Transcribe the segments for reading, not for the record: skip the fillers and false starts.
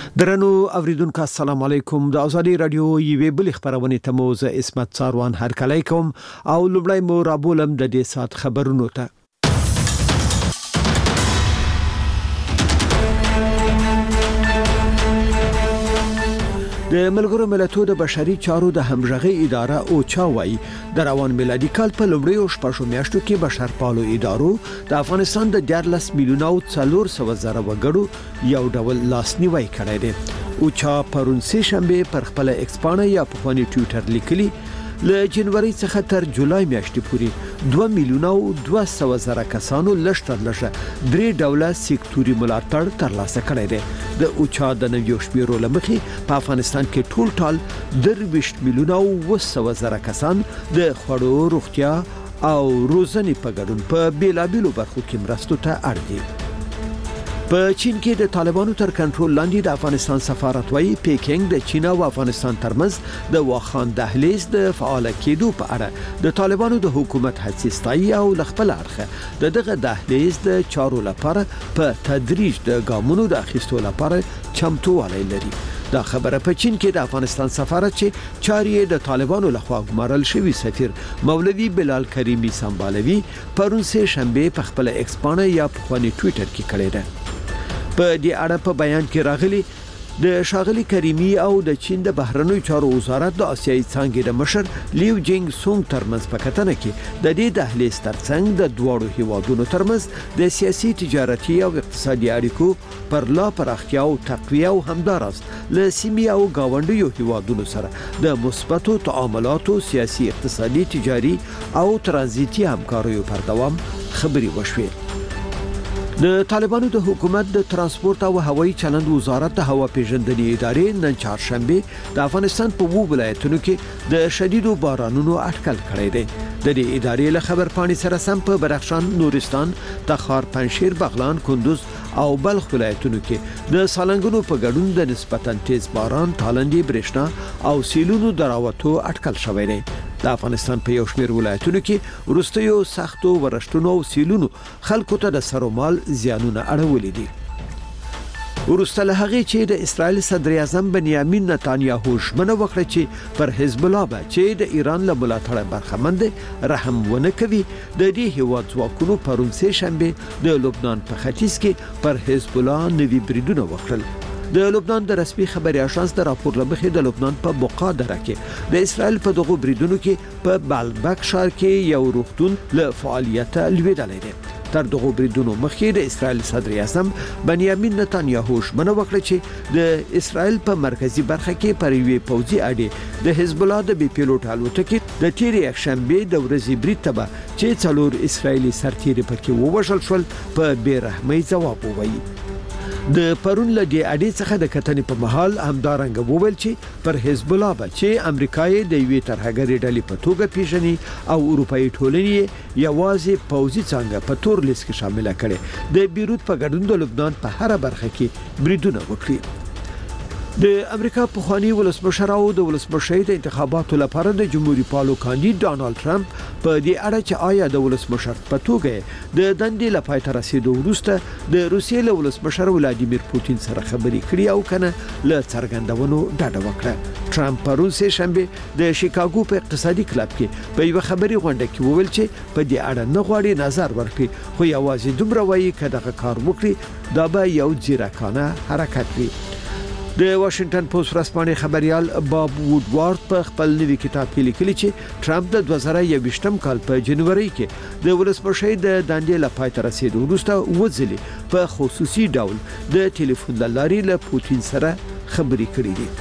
درنو اوریدونکو السلام علیکم د ازادي رادیو یوې بل خبرونه ته مو زه اسمت ساروان هرکلی کوم او لومړی مو رابولم د دې سات خبرونو ته. د ملګرو ملتونو د بشري چارو د همغږي اداره او چاوي د روان میلادي کال په لومړیو شپږو میاشتو کې بشرپالو ادارو د افغانستان د 14 میلیونو 400 زره وګړو یو ډول لاسنیوي کړی دی. او چا پرون سه شنبه پر خپل ایکسپانه یا په خواني ټوئیټر لیکلي له جنوري څخه تر جولای میاشتې پورې 2 میلیونه 200 زره کسانو لشتر لشه درې ډوله سکتوري ملاتړ ترلاسه کړی دی. د اوچا د نویو شمیرو لمخې په افغانستان کې ټول ټال 23 میلیونه 200 زره کسان د خوړو روغتیا او روزنې په ګډون په بیلابیلو برخو کې مرستو ته اړ دي. په چین کې د طالبانو تر کنټرول لاندې د افغانستان سفارت وايي پیکینګ د چین او افغانستان ترمنځ د واخان دهلیز د فعال کېدو په اړه د طالبانو د حکومت هڅې ستایي او خپل اړخ دغه دهلیز د چارو لپاره په تدریج د ګامونو د اخیستو لپاره چمتووالی لري. دا خبره په چین کې د افغانستان سفارت چې چارې د طالبانو لخوا ګمارل شوی سفیر مولوی بلال کریمی سمبالوي پرون سه شنبه په خپل ایکسپانه یا په خواني ټوئیټر کې کړی دی. په دې اړه په بیان کې راغلي د شاغلي کریمی او د چین د بهرنیو چارو وزارت د آسیایي څانګې د مشر لیو جینګ سونګ ترمنځ په کتنه کې د دې دهلیز ترڅنګ د دوړو هیوادونو ترمنځ د سیاسي تجارتي او اقتصادي اړیکو پر لا پراختیا او تقویه او همدارس له سیمې او گاونډیو هیوادونو سره د مثبتو تعاملاتو سیاسي اقتصادي تجاري او ترانزیتي همکاریو پر دوام خبري وشوي. د طالبانو د حکومت د ترانسپورت او هوایي چلند وزارت د هوا پیژندنې ادارې نن چهارشنبه د افغانستان په وو ولایتونو کې د شدیدو بارانونو اټکل کړی دی. د دې ادارې له خبرپاڼې سره سم په بدخشان، نورستان، تخار، پنجشیر، بغلان، کندوز او بلخ ولایتونو کې د سالنګونو په ګډون د نسبتاً تیز باران، تالندې، برېښنا او سیلونو دراوتو اټکل شوی دی. د افغانستان په یو شمېر ولایتونو کې ورستیو سختو ورشتونو او سیلونو خلکو ته د سرومال زیانونه اړولې دي. ورسته له هغه چې د اسرائیل صدر اعظم بنیامین نتانیاهو ژمنه وکړه چې پر حزب الله به چې د ایران له ملاتړه برخمن دي رحم ونه کوي، د دې هیواد ځواکونو پرون سه شنبه د لبنان په ختیځ کې پر حزب الله نوي بریدونه وکړل. د لبنان د رسمي خبري اژانس د راپور لمخې د لبنان په بقا دره کې د اسرائیل په دغه بریدونو کې په بالبک ښار کې یو روغتون له فعالیت لویدلې ده. تر دغه بریدونو مخکې د اسرائیل صدر اعظم بنیامین نتانیاهو ژمنه وکړه چې د اسرائیل په مرکزی برخه کې پر یوې پوځي اډې د حزب الله د بي پیلوټ الوتکې د تیرې یکشنبه د ورځې برید ته چې څلور اسرائیلي سرتیري پکې ووژل شول په بیرحمۍ ځواب ووایي. د پرون له دې اډې څخه د کتنې په محل همدارنګ وویل چې پر حزب الله به چې امریکای د یوې ترهګرې ډلې په توګه پیژني او اروپאי ټولنې یوازې پوځي څنګه په تور لیست کې شامل کړي د بیروت په ګډون د لبنان په هر برخه کې بریدونه وکړي. د امریکا په خواني ولسمشر او د ولسمشر د انتخاباتو لپاره د جمهوریت پالو کاندید ډانلډ ټرمپ په دې اړه چې آیا د ولسمشر په توګه د دندې لپاره تر رسیدو وروسته د روسیې له ولسمشر ولادیمیر پوتین سره خبرې کړې او کنه له څرګندونو ډډه وکړه. ټرمپ پرون سه شنبه د شیکاګو په اقتصادي کلب کې په یو خبري غونډه کې وویل چې په دې اړه نه غواړي نظر ورکړي، خو یوازې دومره وایي چې دغه کار وکړي دا به یو ځیرکانه حرکت وي. د واشنگټن پوسټ ورځپاڼې خبريال باب وودوارد په خپل نوي کتاب کې لیکلي چې ټرمپ د 2021 کال په جنوري کې د ولسمشر د دندې لپاره تر رسیدو وروسته وځلي په خصوصي ډول د ټلیفون لارې له پوتین سره خبرې کړې دي.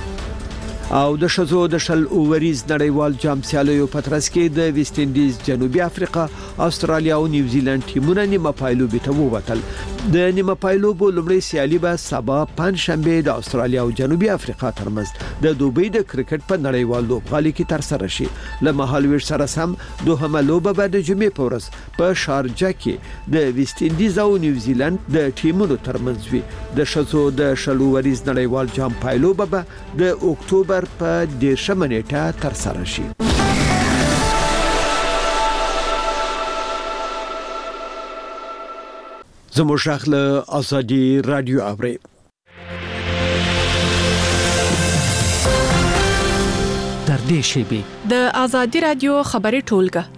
او د شزو د شل اووریز نړیوال جام سیالیو په ترڅ کې د ویسټ انډیز، جنوبي افریقا، استرالیا او نیوزیلند ټیمونه نیمه پایلوبي ته ووتل. د نیمه پایلوبو لومړی سیالي به سبا پنځشنبه د استرالیا او جنوبي افریقا ترمنځ د دوبۍ د کرکټ په نړیوال لوبغالي کې تر سره شي. له مهالویش سره سم دوهمه لوبه به د جمعې په ورځ په شارجه کې د ویسټ انډیز او نیوزیلند د ټیمونو ترمنځ وي. د شزو د شل اووریز نړیوال جام پایلوبه به د اکتوبر په 10 نیټه تر سره شي. زموږ شغله ازادي رادیو اوري. دې شیبې د ازادي رادیو خبري ټولګه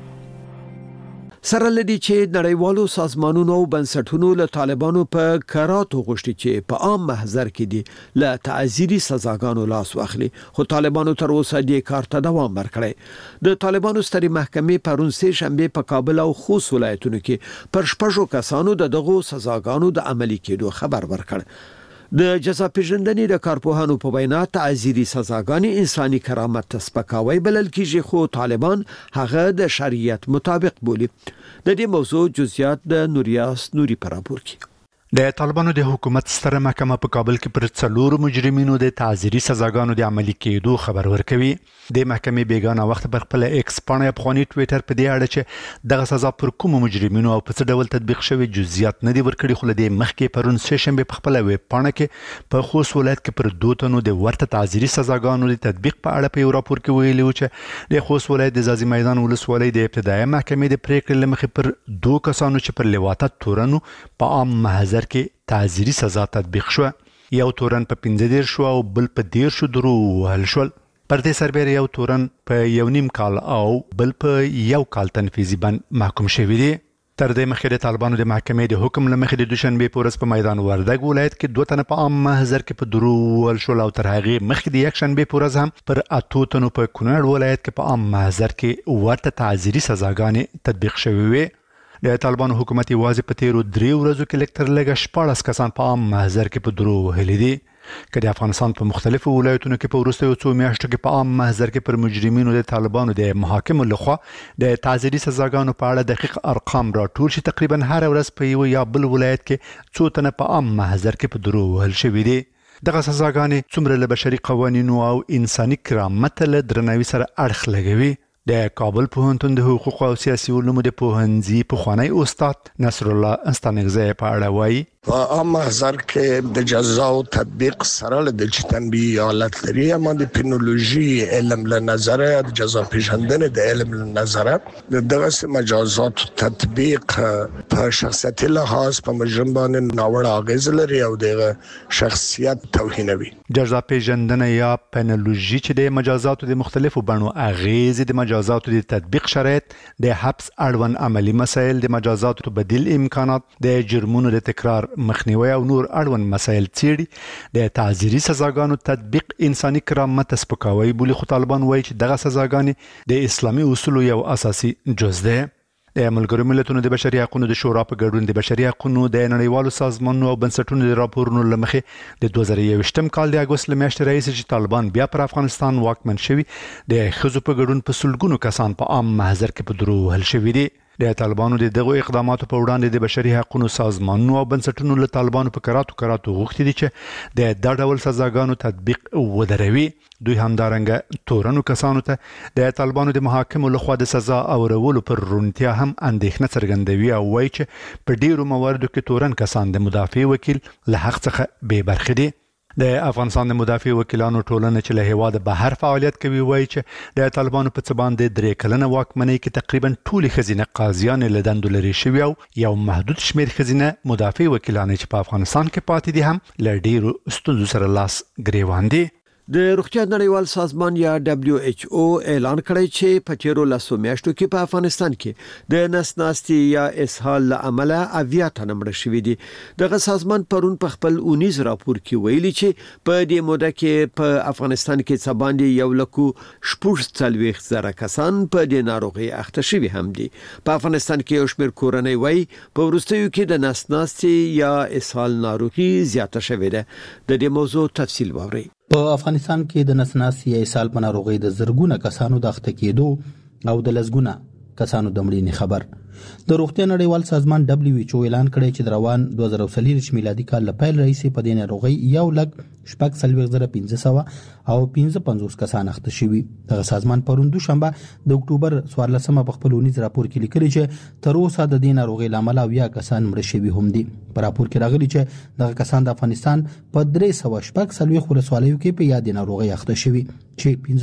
سره لدی چې نړیوالو سازمانونو او بنسټونو له طالبانو په کراتو غوښتي چې په عام محضر کې دي له تعزیري سزاګانو لاس واخلي خو طالبانو تر اوسه دې کار ته دوام ورکړي د طالبانو ستري محکمې پرون سه شنبه په کابل او خوست ولایتونو کې پر شپږو کسانو دغه سزاګانو د عملي کېدو خبر ورکړ د جزا پیژندنې د کارپوهانو په وینا تعزیري سزاګانې انساني کرامت ته سپکاوی بلل کیږي خو طالبان هغه د شریعت مطابق بولي د دې موضوع جزئیات د نوریاس نوري پر راپور کې د طالبانو د حکومت ستره محکمه په کابل کې پر 4 مجرمینو د تعزیري سزاګانو د عملي کېدو خبر ورکوي د محکمې بیگانه وخت پر خپل ایکس پاڼه افغاني ټوئیټر په دې اړه چې دغه سزا پر کوم مجرمینو او په څه ډول تطبیق شوی جزئیات نه دي ورکړي خو د مخکې پرون سه شنبه په خپل ویب پاڼه کې په خوست ولایت کې پر 2 تنو د ورته تعزیري سزاګانو د تطبیق په اړه په یو راپور کې ویلي و چې د خوست ولایت د ځاځي میدان ولسوالۍ د ابتدایي محکمې د پریکړې لمخې پر 2 کسانو چې پر لواطت تورنو په عام محضر کې تعزیري سزا تطبیق شو یو تورن په 15 شو او بل په 10 درو وهل شول پر دې سربېره یو تورن په 1.5 کال او بل په 1 کال تنفيذي بند محکوم شوی دی تر دې مخکې د طالبانو د محکمې د حکم لمخې د دوشنبه پورس په میدان وردګ ولایت کې 2 تنه په عام محضر کې په درو وهل شول او تر هغه مخکې د یک شنبه پورس هم پر 8 تنو په کونړ ولایت کې په عام محضر کې ورته تعزیري سزاګانې تطبیق شوې وي د طالبانو حکومت یوازې په تیرو 3 ورځو کې لکتر لګ 14 کسان په عام محضر کې په درو وهلي دي که د افغانستان په مختلفو ولایتونو کې په وروستیو 2 میاشتو کې په عام محضر کې پر مجرمینو د طالبانو د محاکمو لخوا د تعزیري سزاګانو په اړه دقیق ارقام راټول شي تقریبا هر ورځ په یو یا بل ولایت کې 2 تنه په عام محضر کې په درو وهل شوي دي دغه سزاګانې څومره له بشري قوانینو او انساني کرامت له درناوي سره اړخ لګوي د کابل پوهنتون د حقوق او سیاسي علومو د پوهنځي پخوانی استاد نصر الله استانګزی په اړه وایي په عام محضر کې د جزا او تطبیق سره د تنبیه حالت لري اما د پینولوژي علم له نظره د جزا پیژندنې د علم له نظره دغه مجازات تطبیق په شخصیتي لحاظ په مجرم باندې ناوړه اغیز لري او د شخصیت توهینوي جزا پیژندنه یا پینولوژي چې د مجازاتو د مختلفو بڼو اغیز د مجازاتو د تطبیق شرایط د حبس اړوند عملی مسایل د مجازاتو بدیل امکانات د جرمونو د تکرار مخنیوي او نور اړوند مسایل څېړي د تعزیري سزاګانو تطبیق انساني کرامت سپکاوی بولی خو طالبان وایي چې دغه سزاګانې د اسلامي اصولو یو اساسي جز ده د ملګرو ملتونو د بشري حقوقو د شورا په ګډون د بشري حقوقو د نړیوالو سازمانونو او بنسټونو د راپورونو لمخې د 2021م کال د اگست میاشتې راهیسې چې طالبان بیا پر افغانستان واکمن شوي د ښځو په ګډون په سلګونو کسان په عام محضر کې په درو وهل شوي دي د طالبانو د دغه اقداماتو په وړاندې د بشري حقوقو سازمانونو او بنسټونو له طالبانو په کراتو غوښتي دي چې د ډول سزاګانو تطبیق ودروي دوی همدارنګه تورنو کسانو ته د طالبانو د محاکمو لخوا د سزا اورولو پر رونتیا هم اندېښنه څرګندوي او وایي چې په ډیرو مواردو کې تورن کسان د مدافع وکیل له حق څخه بې برخې دي د افغانستان د مدافع وکیلانو ټولنه چې له هیواد بهر فعالیت کوي وایي چې د طالبانو په څ باندې 3 کلنه واکمنۍ کې تقریبا ټول خزینه قاضیان له دندو لري شوی او یو محدود شمیر خزینه مدافع وکیلان چې په افغانستان کې پاتې دي هم له ډیرو ستونزو سره لاس ګریوان دي د روغتیا نړیوال سازمان یا WHO اعلان کړی چې په تیرو لاسو میاشتو کې په افغانستان کې د نسناستي یا اسهال لامل اویا تنه مړ شوي دي دغه سازمان پرون په خپل 19 راپور کې ویلي چې په دې موده کې په افغانستان کې څه باندې یو لکو شپږ څلويخ زره کسان په دې ناروغي اخته شوي هم دي په افغانستان کې یو شمېر کورنۍ وایي په وروستیو کې د نسناستي یا اسهال ناروغي زیاته شوې ده د دې موضوع تفصیل واورئ په افغانستان کې د نسناستي یا اسهال په ناروغي د زرګونه کسانو د اخته کېدو او د لسګونه کسانو د مړینې خبر د روغتیا نړیوال سازمان WHO اعلان کړی چې د روان 2023 میلادي کال له پیل راهیسې په دې ناروغي یو لک شپږ 1500 او 55 کسان اخته شوي دغه سازمان پرون دوشنبه د اکتوبر 14 په خپل 19 راپور کې لیکلي چې تر اوسه د دې ناروغي لامل اویا کسان مړ شوي هم دي په راپور کې راغلي چې دغه کسان د افغانستان په 314 ولسوالیو کې په یاد ناروغي اخته شوي چې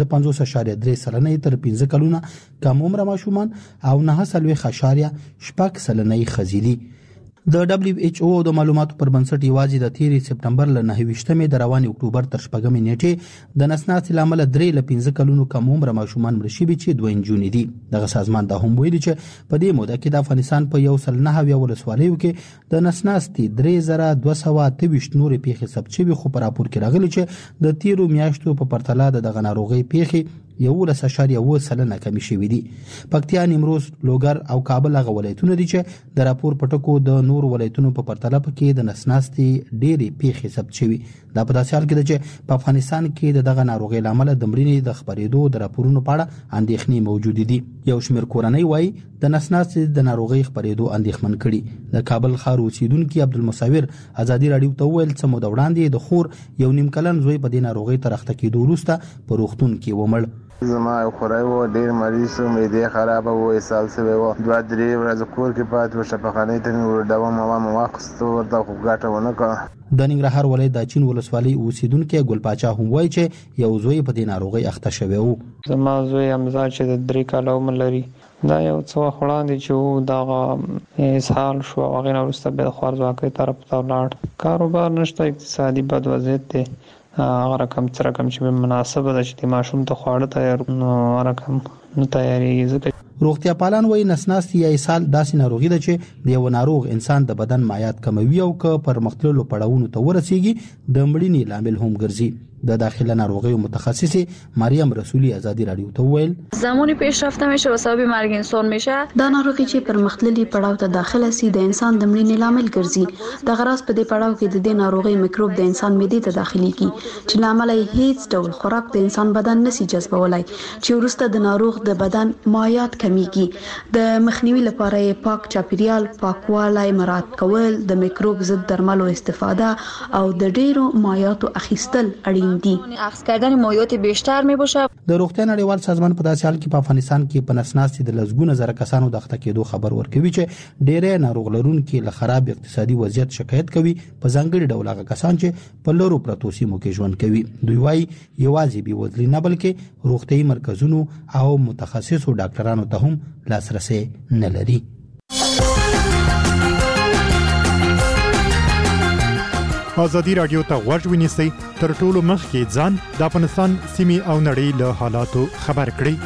55.3% تر 15 کلونه کم عمر ماشومان او 9.8% شپږ سلنې خزيدي د دبليو ایچ او د معلوماتو پر بنسټ یوازې د 13 سپټمبر ل 9 د روان اکتوبر تر 4 نیټه د نسناستي لامل 3 ل 15 کلونو کم عمر ماشومان مړ شوي چې 2 جون دي. دغه سازمان دا هم ویلي چې په دې موده کې د افغانستان په 109 ولسوالیو کې د نسناستي 3228 نور پیښې ثبت شوي، خو په راپور کې راغلي چې د 13 میاشتو په پرتله دغه ناروغي پیښې 11.7% کمی شوې دي. پکتیا، نیمروز، لوګر او کابل هغه ولایتونه دي چې د راپور پټکو د نور ولایتونو په پرتله کې د نسناستي ډېری پیښې ثبت شوي. دا په داسې حال کې ده چې په افغانستان کې دغه ناروغي لامل د مړینې د خبرېدو د راپورونو په اړه اندېښنې موجود دي. یو شمېر کورنۍ وایي د نسناستي د ناروغي خبرېدو اندېښمن کړي. د کابل ښار اوسیدونکي عبدالمصور ازادي رادیو ته وویل څه موده وړاندې د خور یو نیم کلن زوی په دې ناروغي تر اخته کېدو وروسته په روغتون کې ومړ. زما یو خوری و، ډېر مریض و، معدې خرابه و، اسهال شوی و، 2-3 ورځې کور کې پاتې و، شفاخانې ته مې ورډوه، مې واخیستو، ورته خو ګټه ونه کړه. د ننګرهار ولایت د اچین ولسوالۍ اوسیدونکی ګل پاچا هم وایي چې یو زوی په دې ناروغي اخته شوی و. زما زوی حمزه چې د 3 کاله عمر لري، دا یو څه وخت وړاندې چې دغه اسهال شو، هغې نه وروسته بیا د خوارځواکۍ طرف ته ولاړ. کاروبار نشته، اقتصادي بد وضعیت دی، هغه رقم څه رقم چې مناسبه ده چې د ماشوم ته خواړه تیار نو رقم نه تیارېږي. روغتیا پالان وایي نسناستي یا اسهال داسې ناروغي ده چې د یو ناروغ انسان د بدن مایعات کموي او که پر مختلفو پړاوونو ته ورسیږي د مړینې لامل هم ګرځي. د داخله ناروغیو متخصص مریم رسولی ازادی رادیو ته ویل زمانی پیشرفته میشه و سبب مرگ انسان میشه. دا ناروغي چې پر مختلفي پړاو ته داخله سي د انسان د مړینې لامل ګرځي. د غراس په دې پړاو کې د دې ناروغي میکروب د انسان معدې ته داخليږي چې لامل یې هیڅ ډول خوراک د انسان بدن نشي جذبولای، چې ورسته د ناروغ د بدن مایعات کمیږي. د مخنیوي لپاره یې پاک چاپیریال، پاکوالی مراعات کول، د میکروب ضد درملو استفاده او د ډیرو مایعاتو اخیستل اړین دي. اخذ کردن مایعات بیشتر می باشه. د روغتیا نړیوال سازمان په داسې حال کې په افغانستان کې په نسناستي د لسګونه زره کسانو د اخته کېدو خبر ورکوي چې ډېری ناروغ لرونکي له خراب اقتصادي وضعیت شکایت کوي، په ځانګړي ډول هغه کسان چې په لرو پرتو سیمو کې ژوند کوي. دوی وايي یوازې بېوزلي نه بلکې روغتیايي مرکزونو او متخصصو ډاکټرانو ته هم لاسرسي نه لري. ازادي رادیو ته غوږ ونیسئ، تر ټولو مخکې ځان د افغانستان سیمې او نړۍ له حالاتو خبر کړئ.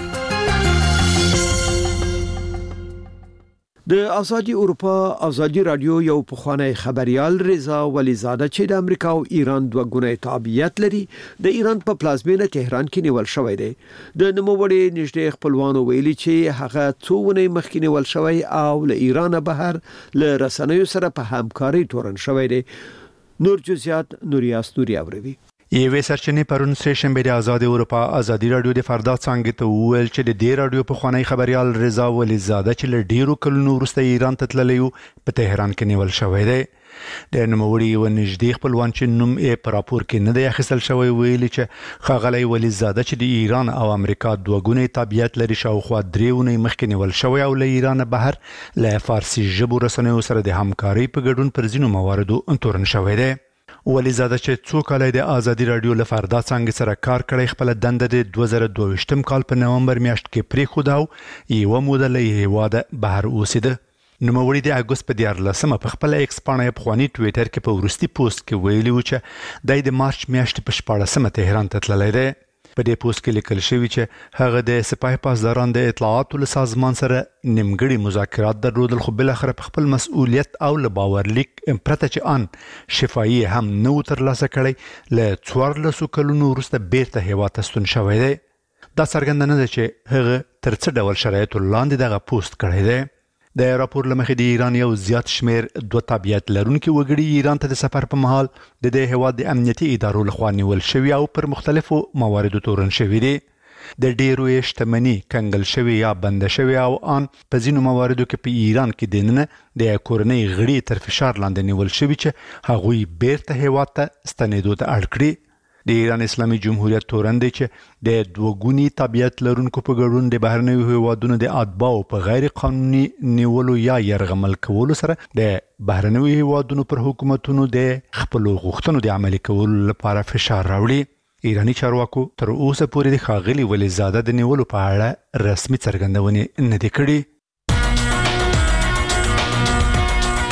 د ازادي اروپا ازادي رادیو یو پخوانی خبريال رضا ولیزاده چې د امریکا او ایران دوه ګونی تابعیت لري، د ایران په پلازمینه تهران کې نیول شوی دی. د نوموړي نږدې خپلوانو ویلي چې هغه څو ونې مخکې نیول شوی او له ایران بهر له رسنیو سره په همکاري تورن شوی دی. نور جزئیات نوریاس نوري اوروي. یوې سرچینې پرون سه شنبه د آزاد اروپا ازادي رادیو د فردا څنګه ته ویل چې د دې رادیو په خوانی خبريال رضا ولیزاده چې له ډیرو کلونو وروسته ایران ته تللی په تهران کې نیول شوی دی. د نوموړي و نږدې خپلوان چې نوم یې په راپور کې نه دی اخیستل شوی ویلي چې ښاغلی ولیزاده چې د ایران او امریکا دوه ګونی تابعیت لري شاوخوا 3 ونې مخکې نیول شوی او له ایران بهر له فارسي ژبو رسنیو سره د همکارۍ په ګډون پر ځینو مواردو تورن شوی دی. ولیزاده چې څو کال د ازادي رادیو له فردا څنګه سره کار کړی، خپل دنده د 2022 کال په نومبر میاشت کې پریښوده او یوه موده له هیواده بهر اوسېده. نوموړي د اګوست په 14 په خپل ایکس پاڼه پخواني ټویټر کې په وروستي پوسټ کې ویلي و چې د مارچ میاشتې په 14 تهران ته تللی دی. په دې پوسټ کې لیکل شوی چې هغه د سپاه پاسداران د اطلاعاتو له سازمان سره نیمګړي مذاکرات درلودل، خو بل اخر په خپل مسؤلیت او له باورلیک پرته چې ان شفاهي هم نو ترلاسه کړی له 14 کلونو وروسته بیرته هیواد ته ستون شوی دی. دا څرګنده نه ده چې هغه تر څه ډول شرایطو لاندې دغه پوسټ کړی دی. د راپور لمخې د ایران یو زیات شمیر دوه تابعیت لرونکي وګړي ایران ته د سفر په مهال د دې هیواد د امنیتي ادارو لخوا نیول شوي او پر مختلفو مواردو تورن شوي دي. د ډیرو شتمنۍ کنګل شوي یا بند شوي او ان په ځینو مواردو کې په ایران کې دننه د کورنۍ غړي تر فشار لاندې نیول شوي چې هغوی بیرته هیواد ته ستنېدو ته اړ کړي. د ایران اسلامي جمهوریت تورن دی چې د دوګونی تابعیت لرونکو په ګډون د بهرنیو هیوادونو د اتباعو په غیر قانوني نیولو یا يرغمل کولو سره د بهرنیو هیوادونو پر حکومتونو د خپل غوښتنو د عملي کولو لپاره فشار راوړي. ایرانی چارواکو تر اوسه پورې د ښاغلي ولیزاده د نیولو په اړه رسمي څرګندونې نه دي کړې.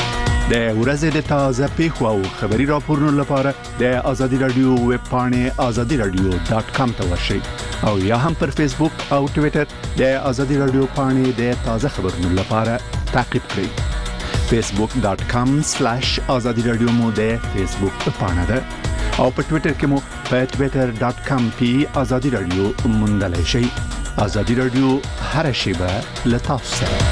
د ورځې د تازه پیښو او خبري راپورونو لپاره د آزادي رادیو ویب پاڼې azadiradio.com ته ورشئ او یا هم پر فیسبوک او ټوئیټر د آزادي رادیو پاڼې د تازه خبرونو لپاره تعقیب کړئ. facebook.com/azadiradio مو د فیسبوک پاڼه ده او په ټوئیټر کې مو په twitter.com/azadiradio موندلای شئ. آزادي رادیو هر شیبه له تاسو سره.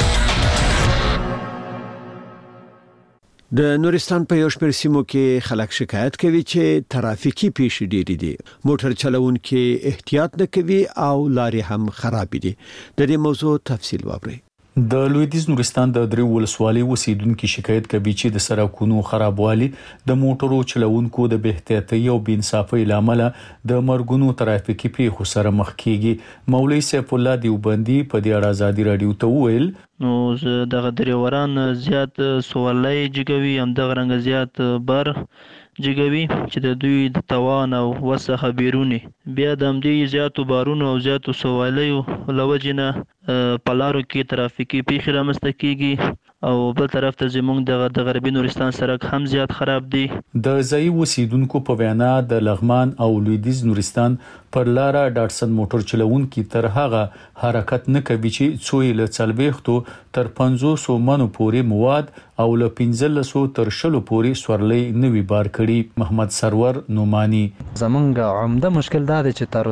د نورستان په یو شمېر سیمو کې خلک شکایت کوي چې ترافیکي پیښې ډېرې دي. موټر چلوونکي احتیاط نه کوي او لارې هم خراب دي. د دې موضوع تفصیل واورئ. د لویدیځ نورستان د درې ولسوالۍ اوسیدونکو شکایت کوي چې د سړکونو خرابوالي د موټرو چلوونکو د بې احتیاطۍ او بې انصافۍ لامل د مرګونو ترافیکي پیښو سره مخ کیږي. مولوي سیف الله دیوبندي په دې اړه آزادي رادیو ته وویل نو دغه دریوران زیات سوالای جګوي هم دغه رنګ زیات بر جګوي چې د دوی د توان او وسه بیرونی بیا د همدې زیاتو بارونو او زیاتو سوالیو لوجنه پلارو کې ترافیکي پیښې رامنځته کیږي او بل طرف ته زموږ د غربي نورستان سړک هم زیات خراب دي. د ځای اوسیدونکو په وینا د لغمان او لویدیځ نورستان پر لاره ډاټسن موټر چلوونکي تر هغه حرکت نه کوي چې څوی له 40 تر 500 منو پورې مواد او له 1500 تر 20 پورې سورلۍ نوي بار کړي. محمد سرور نومانی زمونږ عمده مشکل دا دی چې تر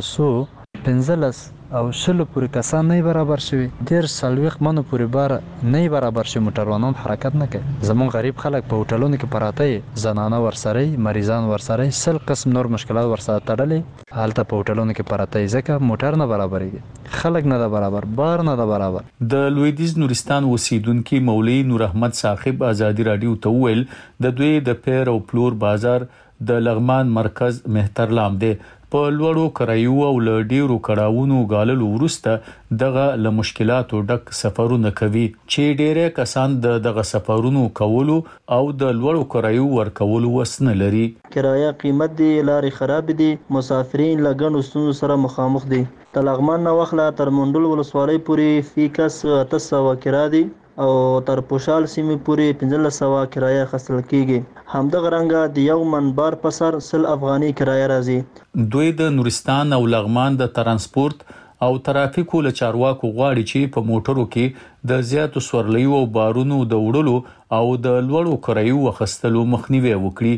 15 او 20 پورې کسان نه برابر شوي. ډیر سلويخ منو پورې بار نه برابر شي موټروانان حرکت نه کوي. زمون غریب خلک په هوټلونو کې پراته زنانه ورسره مریضان ورسره سل قسم نور مشکلات ورسره تړلې حالت په هوټلونو کې پراته ځکه موټر نه برابرېږي خلک نه برابر بار نه برابر. د لویدیځ نورستان اوسیدونکو مولوی نور احمد صاحب آزادي رادیو ته ویل د دوی د پیر او پلور بازار د لغمان مرکز مهترلام دی. په لوړو کرایو او لډیرو کړهونو غالل ورسته دغه له مشکلاتو ډک سفرونه کوي چې ډېر کسان دغه سفرونو کولو او د لوړو کرایو ورکولو وسنه لري. کرایه قیمت دی لارې خراب دي مسافرین لګنو ستونزو سره مخامخ دي. د لغمان نه وخله تر منډول ولسوالۍ پورې فیکس 800 کرایه دي او تر پوشال سیمې پورې 1500 کرایه خصل کیږي. همدغه رنګه د یو منبر په سر 100 افغاني کرایه راځي. دوی د نورستان او لغمان د ترانسپورت او ترافیکو له چارواکو غواړي چې په موټرو کې د زیاتو سورلیو او بارونو د وړلو او د لوړو کرایو وخستلو مخنیوي وکړي.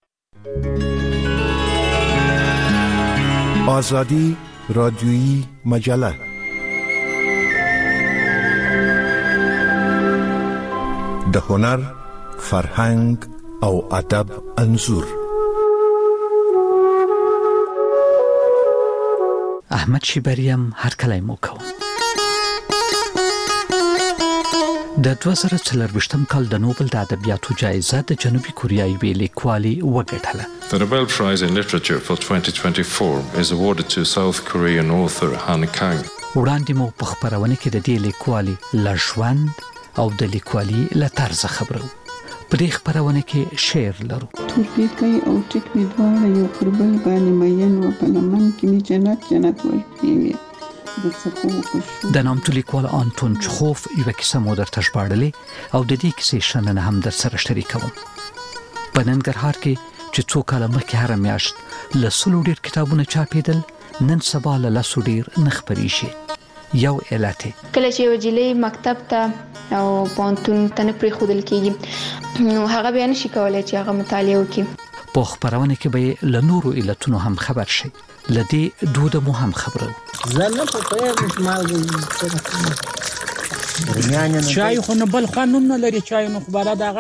آزادی رادیویی مجله د هنر، فرهنګ او ادب انځور. احمد شیبریم هر کله مو کوم. د 2024 کال د نوبل د ادبیاتو جایزه د جنوبي کوریایي لیکوالي وګټله. The Nobel Prize in Literature for 2024 is awarded to South Korean author Han Kang. وړاندې مو په خبرونه کې د دې لیکوالي لژوند او د لیکوالي له طرز خبرو. په دې خبرونه کې شعر لرو. تورپیکی او ټیک می دواړه یو پر بل باندې مین و په لمن کې می جنت ورپیوي. د نامتو لیکوال آنتون چخوف یو کیسه مو درته ژباړلې او د دې کیسې شننه هم در سره شریکوم. په ننګرهار کې چې څو کاله مخکې هر میاشت له 100 ډیر کتابونه چاپېدل نن سبا له 100 ډیر نه خپرې شي. یو علت کله چې وجلې مکتب ته او پونتون ته نه پریښودل کېږي نو هغه بیا نشي کولای چې هغه مطالعه وکړي. په خبرونه کې به له نورو علتونو هم خبر شي. لدې دود مو هم خبرو. زنه په پیر مشمال چای خو نه بل قانون نه لري چای نو خبره دغه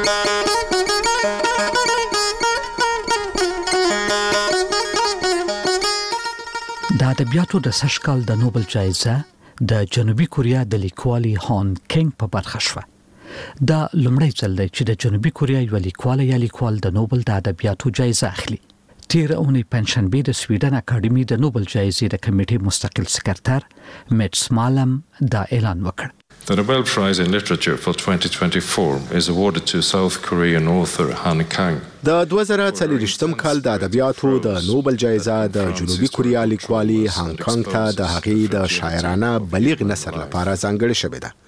د ادبیاتو د سشکال د نوبل جایزه د جنوبي کوریا د لیکوالي هان کینګ په برخه شوه. دا لومړی ځل دی چې د جنوبي کوریا یو لیکوال یا لیکوال د نوبل د ادبیاتو جایزه اخلي. تیر اونۍ پنځشنبه د سویډن اکاډمي د نوبل جایزې د کمیټې مستقل سکرټر میټس مالم دا اعلان وکړ. The Nobel Prize in Literature for 2024 is awarded to South Korean author Han Kang. د 2023م کال د ادبیاتو د نوبل جایزه د جنوبي کوریا لیکوالي هان کانګ ته د هغې د شاعرانه بلیغ نثر لپاره ځانګړې شوې ده.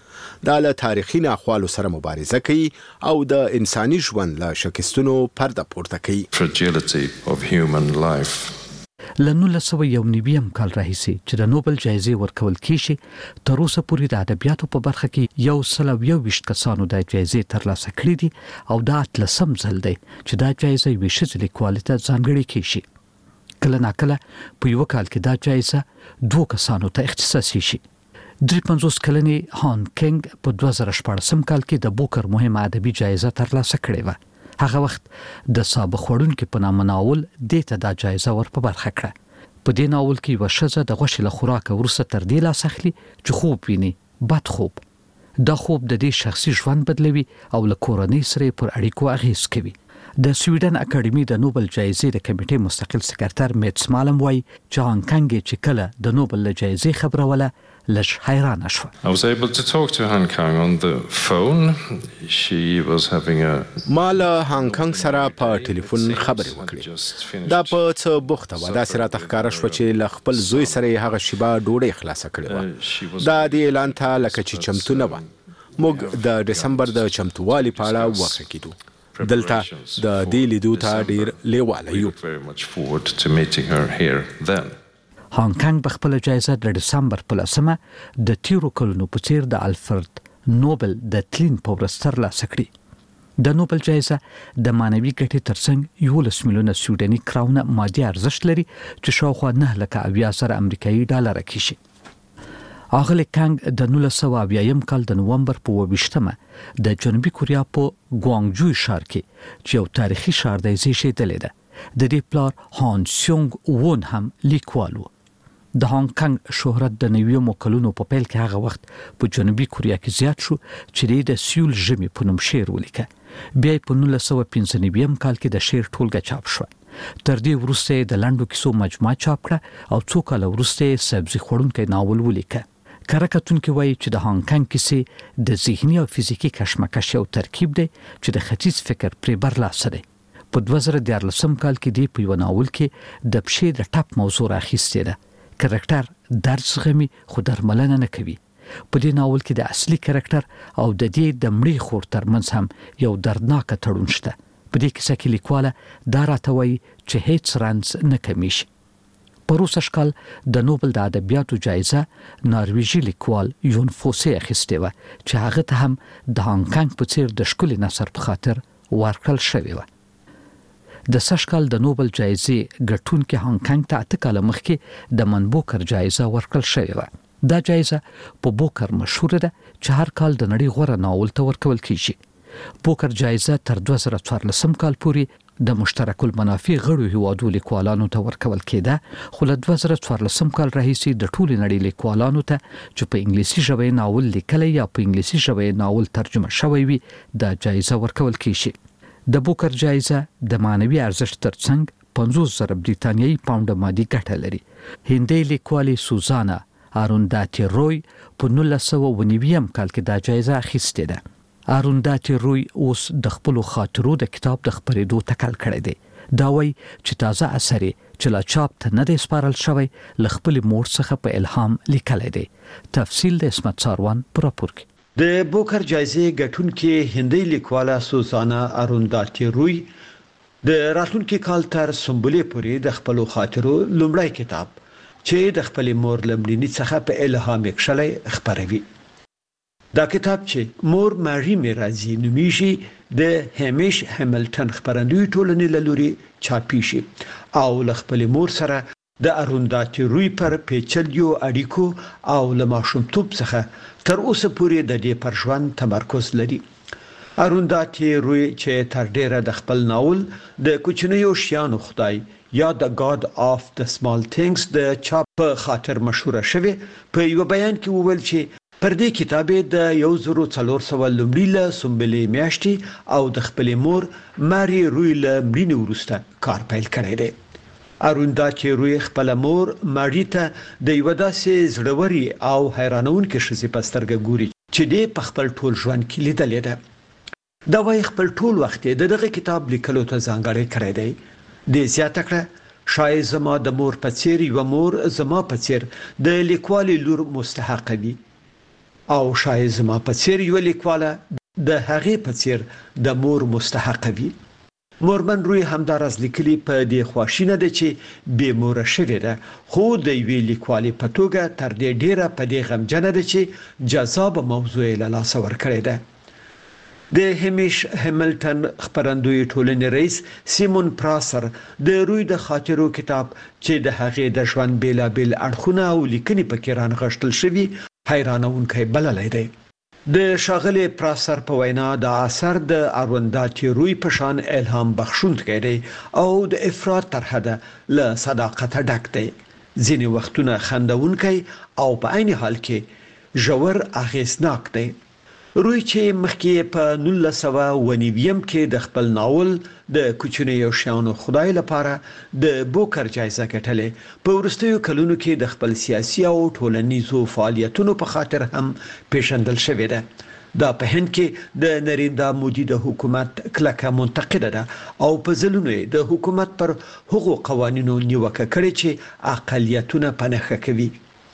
دا له تاریخي ناخوالو سره مبارزه کوي او د انساني ژوند له شکستونو پرده پورته کوي. Fragility of human life. ل 1991 کال راهیسې چې د نوبل جایزې ورکول کیږي تر اوسه پورې د ادبیاتو په برخه کې 121 کسانو د جایزې ترلاسه کړې دي او دا 8 ځل دی چې دا جایزه یوې ښځې لیکوالې ته ځانګړې کیږي. کله ناکله په یو کال کې دا جایزه 2 کسانو ته اختصاصي شي. 53 کلنې هان کینګ په 2014 کال کې د بوکر مهمه ادبي جایزه ترلاسه کړې و. هغه وخت د سابق وړونکو په نامه ناول د ته د جایزه ور په برخه کړه. په دې ناول کې یو شزه د غوښې له خوراک ورسره تر دې لاس اخلي چې خوب ویني، بد خوب. دا خوب د دې شخصي ژوند بدلوي او له کورنۍ سره پر اړیکو اغیز کوي. د سویډن اکاډمي د نوبل جایزې د کمیټې مستقل سکرټر میټس مالم وایي چې هان کانګ چې کله د نوبل جایزې خبروله لږ حیران شو. I was able to talk to Han Kang on the phone. She was having a مال هان کانګ سره په ټلیفون خبرې وکړې. دا په څه بوخته و. دا سره تخکاره شو چې ل خپل زوی سره هغه شیبه ډوډۍ خلاصه کړې و. دا د اعلان ته لکه چې چمتو نه و. موږ د دسمبر د چمتووالي په اړه وغږ کېدو. دلته د دې لیدو ته ډیر لیواله یو. هان کانګ په خپل جایزه د دسمبر په 10 د تیرو کلونو په څیر د الفرد نوبل د تلین په ورځ ترلاسه کړې. د نوبل جایزه د مانوي ګټې ترڅنګ 11 میلیونه سویډني کراونه مادي ارزښت لري چې شاوخوا 9,000 امریکایي ډالر کېږي. اغلی کانګ د 1980 کال د نومبر په 28مه د جنوبي کوریا په ګوانګجوی ښار کې چې یو تاریخي ښار دی زیږیدلی ده. د دې پلار هان سیونګ وون هم لیکوال و. د هان کانګ شهرت د 90 کلونو په پیل کې هغه وخت په جنوبي کوریا کې زیات شو چې د سیول ژمي په نوم شعر ولیکه. بیا په 1995 کال کې د شعر ټولګه چاپ شو. تر دې وروسته د لنډو کیسو مجموعه چاپ کړه او څو کال وروسته سبزي خوړونکی ناول ولیکه. کارکتونکو وایي چې د هان کانګ کیسې د ذهني او فزیکی کشمکش یو ترکیب دی چې د ختیځ فکر پرې برلاسه دی. په 2014 کال کې دی په یو ناول کې د پښې د ټپ موضوع راخیستې ده. کریکټر درد زغمي خو درملنه نه کوي. په دې ناول کې د اصلي کریکټر او د دې د مړي خور ترمنځ هم یو دردناک تړون شته. په دې کیسه کې لیکواله دا راته وایي چې هیڅ رنځ نه کمیږي. په روسه شکل د نوبل د ادبیاتو جایزه نارویجي لیکوال یون فوسه اخیستې و چې هغه ته هم د هان کانګ په څیر د ښکلي نثر په خاطر ورکړل شوی و. د سشکال د نوبل جایزې ګټونکي هان کانګ ته 8 کال مخکې د من بوکر جایزه ورکړل شوې و. دا جایزه په بوکر مشهور ده چې هر کال د نړۍ غوره ناول ته ورکول کیږي. بوکر جایزه تر 2014 کال پورې د مشترک المنافع غړو هیوادو لیکوالانو ته ورکول کېده، خو له 2014 کال راهیسې د ټولو نړۍ لیکوالانو ته چې په انګلیسي ژبه ناول لیکلی یا په انګلیسي ژبه ناول ترجمه شوی وي د جایزه ورکول کیږي. د بوکر جایزه د مانوي ارزښت ترڅنګ 50,000 بریتانیایی پاونډ مادي ګټه لري. هندي لیکوالې سوزانا آرونداتي روی په 1990 کال کې دا جایزه اخیستې ده. آرونداتي روی اوس د خپل خاطرو د کتاب د خبرېدو تکل کړی دی. دا وایي چې تازه اثر چې لا چاپ ته نه دی سپارل شوی له خپل مور څخه په الهام لیکلی دی. تفصیل د اسمت ساروان پر راپور کې. د بوکر جایزې ګټونکې هندي لیکواله سوزانا آرونداتي روی د راتلونکي کال تر سمبولې پورې د خپل خاطرو لومړی کتاب چې د خپل مور لمړني څخه په الهام کښلای خبروي. دا کتاب چې مور ماري میرازي نومیږي د همیش هیملټن خبرندوی ټولنې له لوري چاپی شي او له خپل مور سره د آرونداتي روی پر پیچلو اړیکو او له ماشومتوب څخه تر اوسه پورې د دې پر ژوند تمرکز لري. آرونداتي روی چې تر ډیره د خپل ناول د کوچنیو شیانو خدای یا د God of the Small Things د چاپ په خاطر مشهوره شوه. په یو بیان کې وویل چې پر دې کتاب د 1400 لومړی له سمبلې میاشتې او د خپل مور ماري روی له مړینې وروسته کار پیل کړی دی. آرونداتي روی خپل مور ماري ته د یو داسې زړوري او حیرانونکې شخصي پسترګه ګوري چې دې په خپل ټول ژوند کې لیدلې ده. دا وايي خپل ټول وخت د دغه کتاب لیکلو ته ځانګړی کړی دی. د زیاته کړه شاید زما د مور په څیر یو مور زما په څیر د لیکوالي لور مستحق دي. او شاید زما په څیر یو لیکواله د هغې په څیر د مور مستحق وي. مورمن روی همدارز لیکلي په دې خواشینه ده چې به مور شوی ده، خو د وی لیکوالي په توګه تر دې ډیره په دې غمجنه ده چې جذاب موضوع له لاس ورکړې ده. د همیش همیلټن خبرندوی ټولنې رئیس سیمون پراسر د روی د خاطرو کتاب چې د هغې د ژوند بیلابل اړخونه او لیکنې پکې رانغښتل شوي حیرانونکی بللی دی. د شاغلی پراسر په وینا د اثر د ارونداتي روی په شان الهام بخښونکی دی او د افراط تر حده له صداقت ډک دی، ځینې وختونه خندونکی او په عین حال کې ژور اغیزناک دی. روی چې مخکې په 1990 کې د خپل ناول د کوچنیو شیانو خدای لپاره د بوکر جایزه ګټلې، په وروستیو کلونو کې د خپل سیاسي او ټولنیزو فعالیتونو په خاطر هم پیژندل شوې ده. دا په هند کې د نریندرا مودي د حکومت کلکه منتقده ده او په ځلونو د حکومت پر هغو قوانینو نیوکه کړې چې اقلیتونه پنهخه کوي.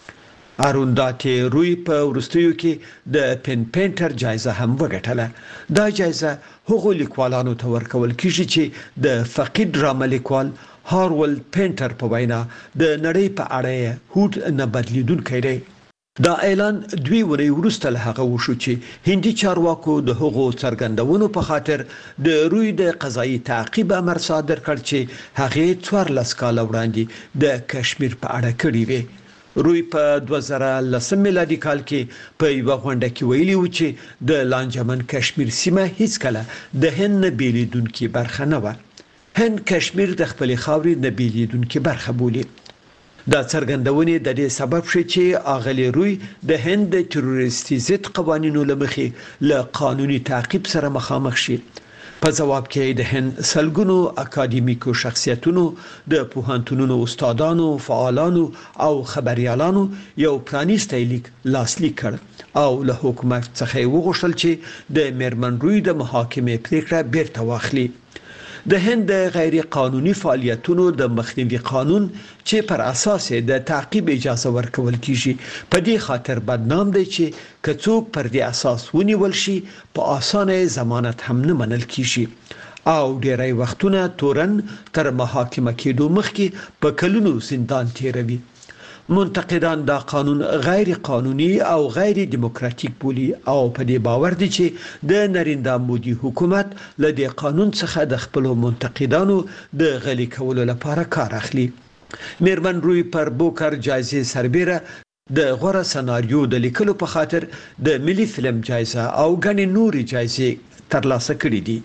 ارونداتي روی په وروستیو کې د پن پینټر جایزه هم وګټله. دا جایزه هغو لیکوالانو ته ورکول کیږي چې د فقید ډرامه لیکوال هارولد پینټر په وینا د نړۍ په اړه هوډ نه بدلیدونکی دی. دا اعلان 2 ورځې وروسته له هغه وشو چې هندي چارواکو د هغو څرګندونو په خاطر د روی د قضایي تعقیب امر صادر کړ چې هغه 14 کال وړاندې د کشمیر په اړه کړی وي. روی په 2010 میلادي کال کې په یو غونډه کې ویلي و چې د لانجمن کشمیر سیمه هیڅ کله د هند نه بیلیدونکو برخه نه و. هند کشمیر د خپل خاورې نه بیلیدونکو برخه بولي. دا څرګندونې د دې سبب شي چې اغلی روی د هند د تروریستي ضد قوانینو لمخې له قانوني تعقیب سره مخامخ شي. په جواب کې د هند سلګونو اکاډمیکو شخصیتونو، د پوهنتونونو استادانو، فعالانو او خبريالانو یو پرانیستی لیک لاسلیک کړ او له حکومت څخه وغوښتل چې د میرمن روی د محاکمې پریکړه بیرته واخلي. د هند د غیر قانوني فعالیتونو د مخنیوي قانون چې پر اساس د تعقیب اجازه ورکول کیږي په دې خاطر بدنام دی چې کڅوک پر دې اساس ونیول شي په اسانه ضمانت هم نه منل کیږي او ډیری وختونه تورن تر محاکمه کېدو مخکې په کلونو زندان تیروي. منتقدان دا قانون غیر قانوني او غیر دیموکراتیک بولي او په دې باور دي چې د نریندرا مودي حکومت له دې قانون څخه د خپل منتقدانو د غلي کولو لپاره کار اخلي. میرمن روی پر بوکر جایزه سربیره د غوره سناریو د لیکلو په خاطر د ملي فلم جایزه او غني نوري جایزه ترلاسه کړې دي.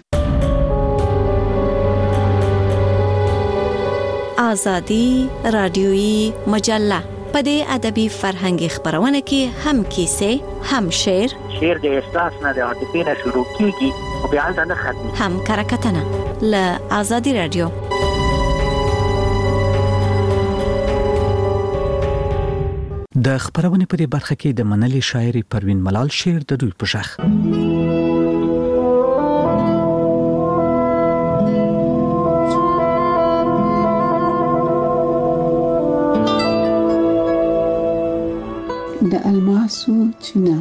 آزادی رادیویی مجله په دې ادبي فرهنګي خبرونه کې هم کیسې، هم شعر د احساس نه د عاطفې نه شروع کیږي او بیا ځنه ختمي، هم کرکټنه له آزادی رادیو. د خبرونه په دې برخه کې د منلي شاعري پروین ملال شعر د دوی په شخ د الماسو چینه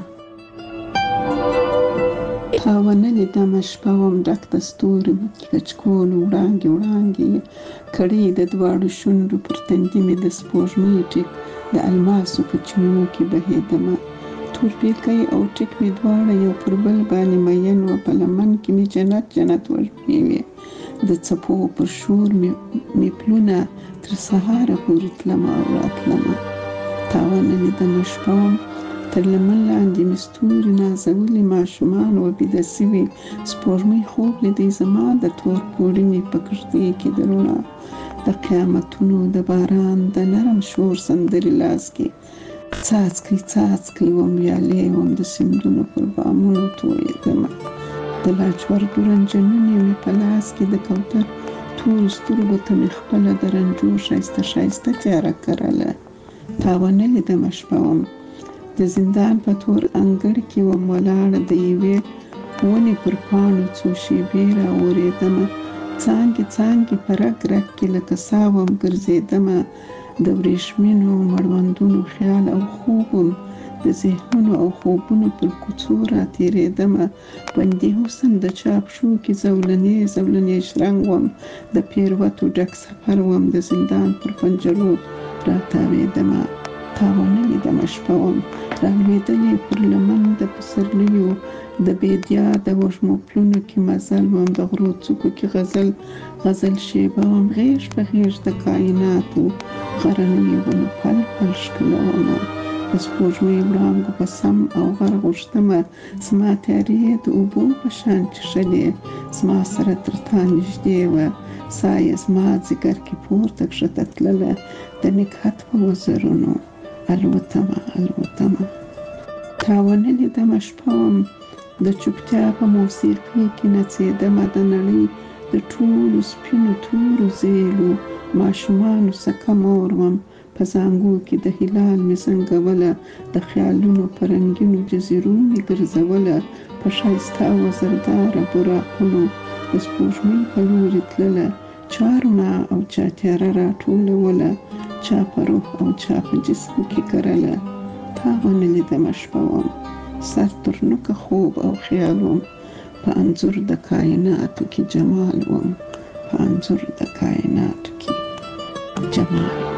تاونه د مشپوم ډک د ستوري لچکون وړانګي وړانګي کړي د دواړو شونډو پر تندي مې د سپوږمۍ ټیک د الماسو په چینو کې بهیدمه تورپیکۍ او ټیک مې دواړه یو پر بل باندې مین و په لمن کې مې جنت وژنې وې د څپو پر شور مې پلونه تر سهاره پورې تلمه او راتلمه تاونه مې د مشپوم تر لمن لاندې مې ستوري نازولي ماشومان و بیده سوي سپوږمۍ خوب لیدی زما د تور پوړي مې په کښتۍ کې د رڼا د قیامتونو د باران د نرم شور سندرې لاس کې څاڅکي څاڅکي وم ویالې وم د سیندونو پر بامونو تویېدمه د لاجوردو رنجنونې مې په لاس کې د کوتر تورو سترګو ته مې خپله د رنجو ښایسته ښایسته تیاره کرله تاونه لیدمه شپه وم د زندان په تور انګړ کې وم ولاړه د یوې ونې پر پاڼو څو شېبې راورېدمه څانګې څانګې په رګ رګ کې لکه سا وم ګرځېدمه د وریښمینو مړوندونو خیال او خوب وم د ذهنونو او خوبونو پر کوڅو راتېرېدمه. بندي حسن د چاپ شو کې زولنې شرنګ وم، د پیروتو ډک سفر وم، د زندان پر پنجرو راتاوېدمه. تاونه لیدمه شپه وم رالوېدلې پر لمن د پسرلیو، د بیدیا د وږمو پلونو کې مزل وم، د غرو څوکو کې غزل شیبه وم، غیږ په غیږ د کائناتو غرنیو ونو پل پل ښکلومه. د سپوږمۍ وړانګو په سم او غر غوښتمه، زما تیارې د اوبو په شان چښلې، زما سره تر تا نږدې وه، ساه یې زما ځیګر کې پورته کښته تلله، د نګهت په وزرونو الوتمه. تاونه لیدمه شپه وم د چوپتیا په موسیقۍ کې نڅېدمه، د نړۍ د ټولو سپینو تورو زیلو ماشومانو څخه مور وم، په زانګو کې د هلال مې زنګوله، د خیالونو په رنګینو جزیرو مې ګرځوله، په ښایسته وزرداره براقونو د سپوږمۍ په لوري تلله، چا رڼا او چا تیاره راټولوله، چا په روح او چا په جسم کې کرله. تاونه لیدمه شپه وم سر تر نوکه خوب او خیال وم، په انځور د کائناتو کې جمال وم، په انځور د کائناتو کې جمال وم.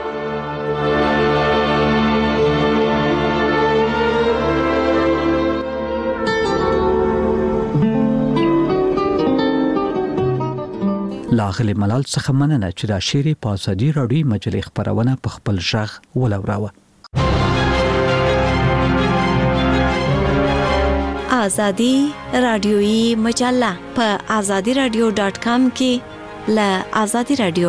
لاغلی ملال څخه مننه چې دا شعر په ازادي راډیو مجلې خبرونه په خپل ژغ ولوراوه. ازادي رادیویی مجله په azadiradio.com کې له ازادي رادیو.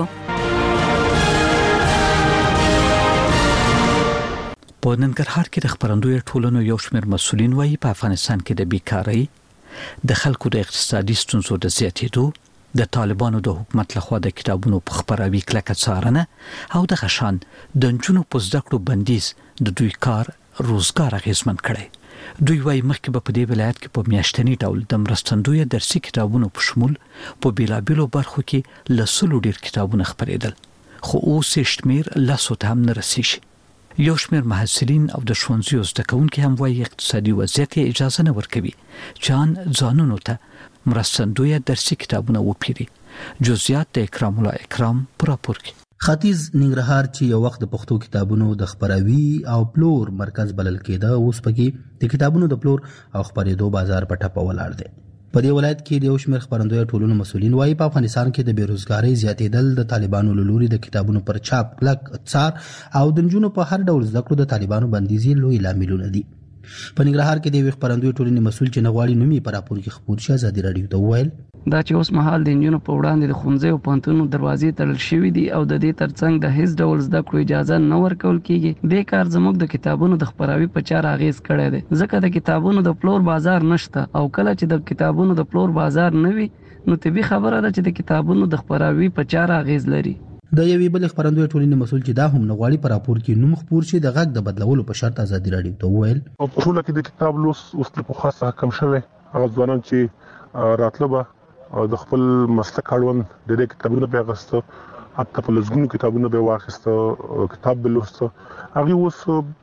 په ننګرهار کې د خبرندوی ټولنو یو شمېر مسؤلین وایي په افغانستان کې د بیکارۍ، د خلکو د اقتصادي ستونزو د زیاتېدو، د طالبانو د حکومت لخوا د کتابونو په خپراوي کلکه څارنه او د غشان د نجونو په زده کړو بندیز د دوی کار روزګار اغیزمن کړي. دوی وايي مخکې په دې ولایت کې په میاشتني ډول د مرستندوی درسي کتابونو په شمول په بیلابیلو برخو کې لسلو ډیر کتابونه خپرېدل، خو اوس شمیر لسو ته هم نه رسیږي. یو شمیر محصلین او د ښوونځیو زده کوونکي هم وايي اقتصادي وضعیت اجازه نه ورکوي چې ځانونو ته مرستندوی درسي کتابونه وپیري. جزئیات د اکرام الله اکرام پر راپور کې. ختیځ ننګرهار چې یو وخت د پښتو کتابونو د خبراوي او پلور مرکز بلل کېده، اوس پکې د کتابونو د پلور او خبرېدو بازار په ټپه ولاړ دی. په دې ولایت کې د یو شمېر خبرندوی ټولنو مسؤلین وایي په افغانستان کې د بیروزګارۍ زیاتېدل د طالبانو له لوري د کتابونو پر چاپ کلک څار او د نجونو په هر ډول زده کړو د طالبانو بندیز لوی لاملونه دي. په ننګرهار کې د یو خبرندوی ټولنې مسؤل چې نغواړي نومي په راپور کې خبر شي ازادي راډیو ته وویل دا چې اوس مهال د انجونو په وړاندې د ښوونځي او پوهنتونونو دروازې تړل شوې دي او د دې ترڅنګ د هیڅ ډول زده کړو اجازه نه ورکول کیږي. دې کار زموږ د کتابونو د خبراوي په چار اغیز کړی دی، ځکه د کتابونو د پلور بازار نشته او کله چې د کتابونو د پلور بازار نه وي نو طبيعي خبره ده چې د کتابونو د خبراوي په چار اغیز لري. د یوې بل خبرندوی ټولنې مسؤل چې دا هم نغواړي په راپور کې نوم خبر شي د غږ د بدلولو په شرط ازادي راډیو ته وویل په ټول کې د کتاب لوس اوس په خاصه کم شوی. هغه ځوانان چې راتلبه د خپل مسلک اړوند د دې کتابونو په غوښتو حتی په لږونو کتابونو به واخیسته کتاب به لوسته، هغه اوس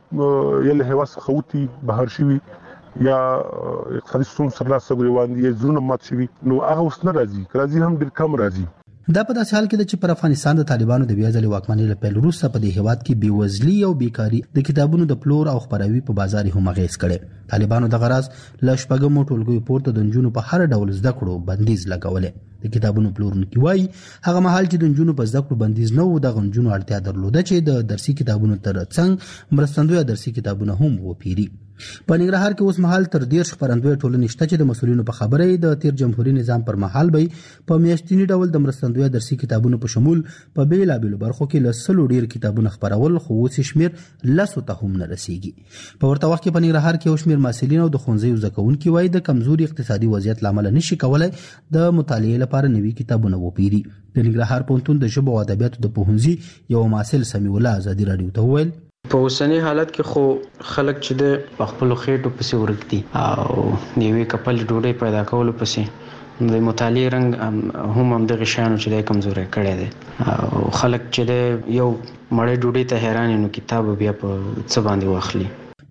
یله هوا خوتی بهر شوی یا اقتصادي ستونزې سره لاس غوړي دي، زونه مات شوی، نو هغه اوس نه راځي هم ډیر کم راځي. دا په داسې حال کې ده چې پر افغانستان د طالبانو د بیا ځلې واکمنۍ له پیل وروسته په دې هیواد کې بېوزلي او بیکاري د کتابونو د پلور او خپراوي په بازار هم اغیز کړي. طالبانو د غراض له شپږمو ټولګیو پورته د نجونو په هر ډول زده کړو بندیز لګولې. د کتابونو پلورونکي وایي هغه مهال چې د نجونو په زده کړو بندیز نه و، د نجونو اړتیا درلوده چې د درسي کتابونو ترڅنګ مرستندوی درسي کتابونه هم وپیري. په ننګرهار کې اوس مهال تر 10 خبرندوی ټولنې شته چې د مسؤلینو په خبره د تیر جمهوریت نظام پر مهال به په میاشتني ډول د مرستندوی درسي کتابونو په شمول په بیلابیلو برخو کې لسلو ډیر کتابونه خبرول، خو اوس شمیر لسو ته هم نه رسیږي. په ورته وخت کې په ننګرهار کې یو شمیر مسؤلین او د ښوونځیو زده کوونکي وایي د کمزوري اقتصادي وضعیت لامل نشي کولای د مطالعې لپاره نوي کتابونه وپیري. د ننګرهار پوهنتون د ژبو او ادبیاتو د پوهنځي یو مسؤل سمیع الله ازادي راډیو ته وویل په اوسنی حالت کې خو خلک چې د خپل خېټو پسې ورګدي او نیوي کپل ډوډۍ پیدا کولو پسې د مطالعې رنګ هم د غشانو چې د کمزوري کړي دي او خلک چې د یو مړې ډوډۍ ته حیران نو کتاب بیا په څه باندې واخلي.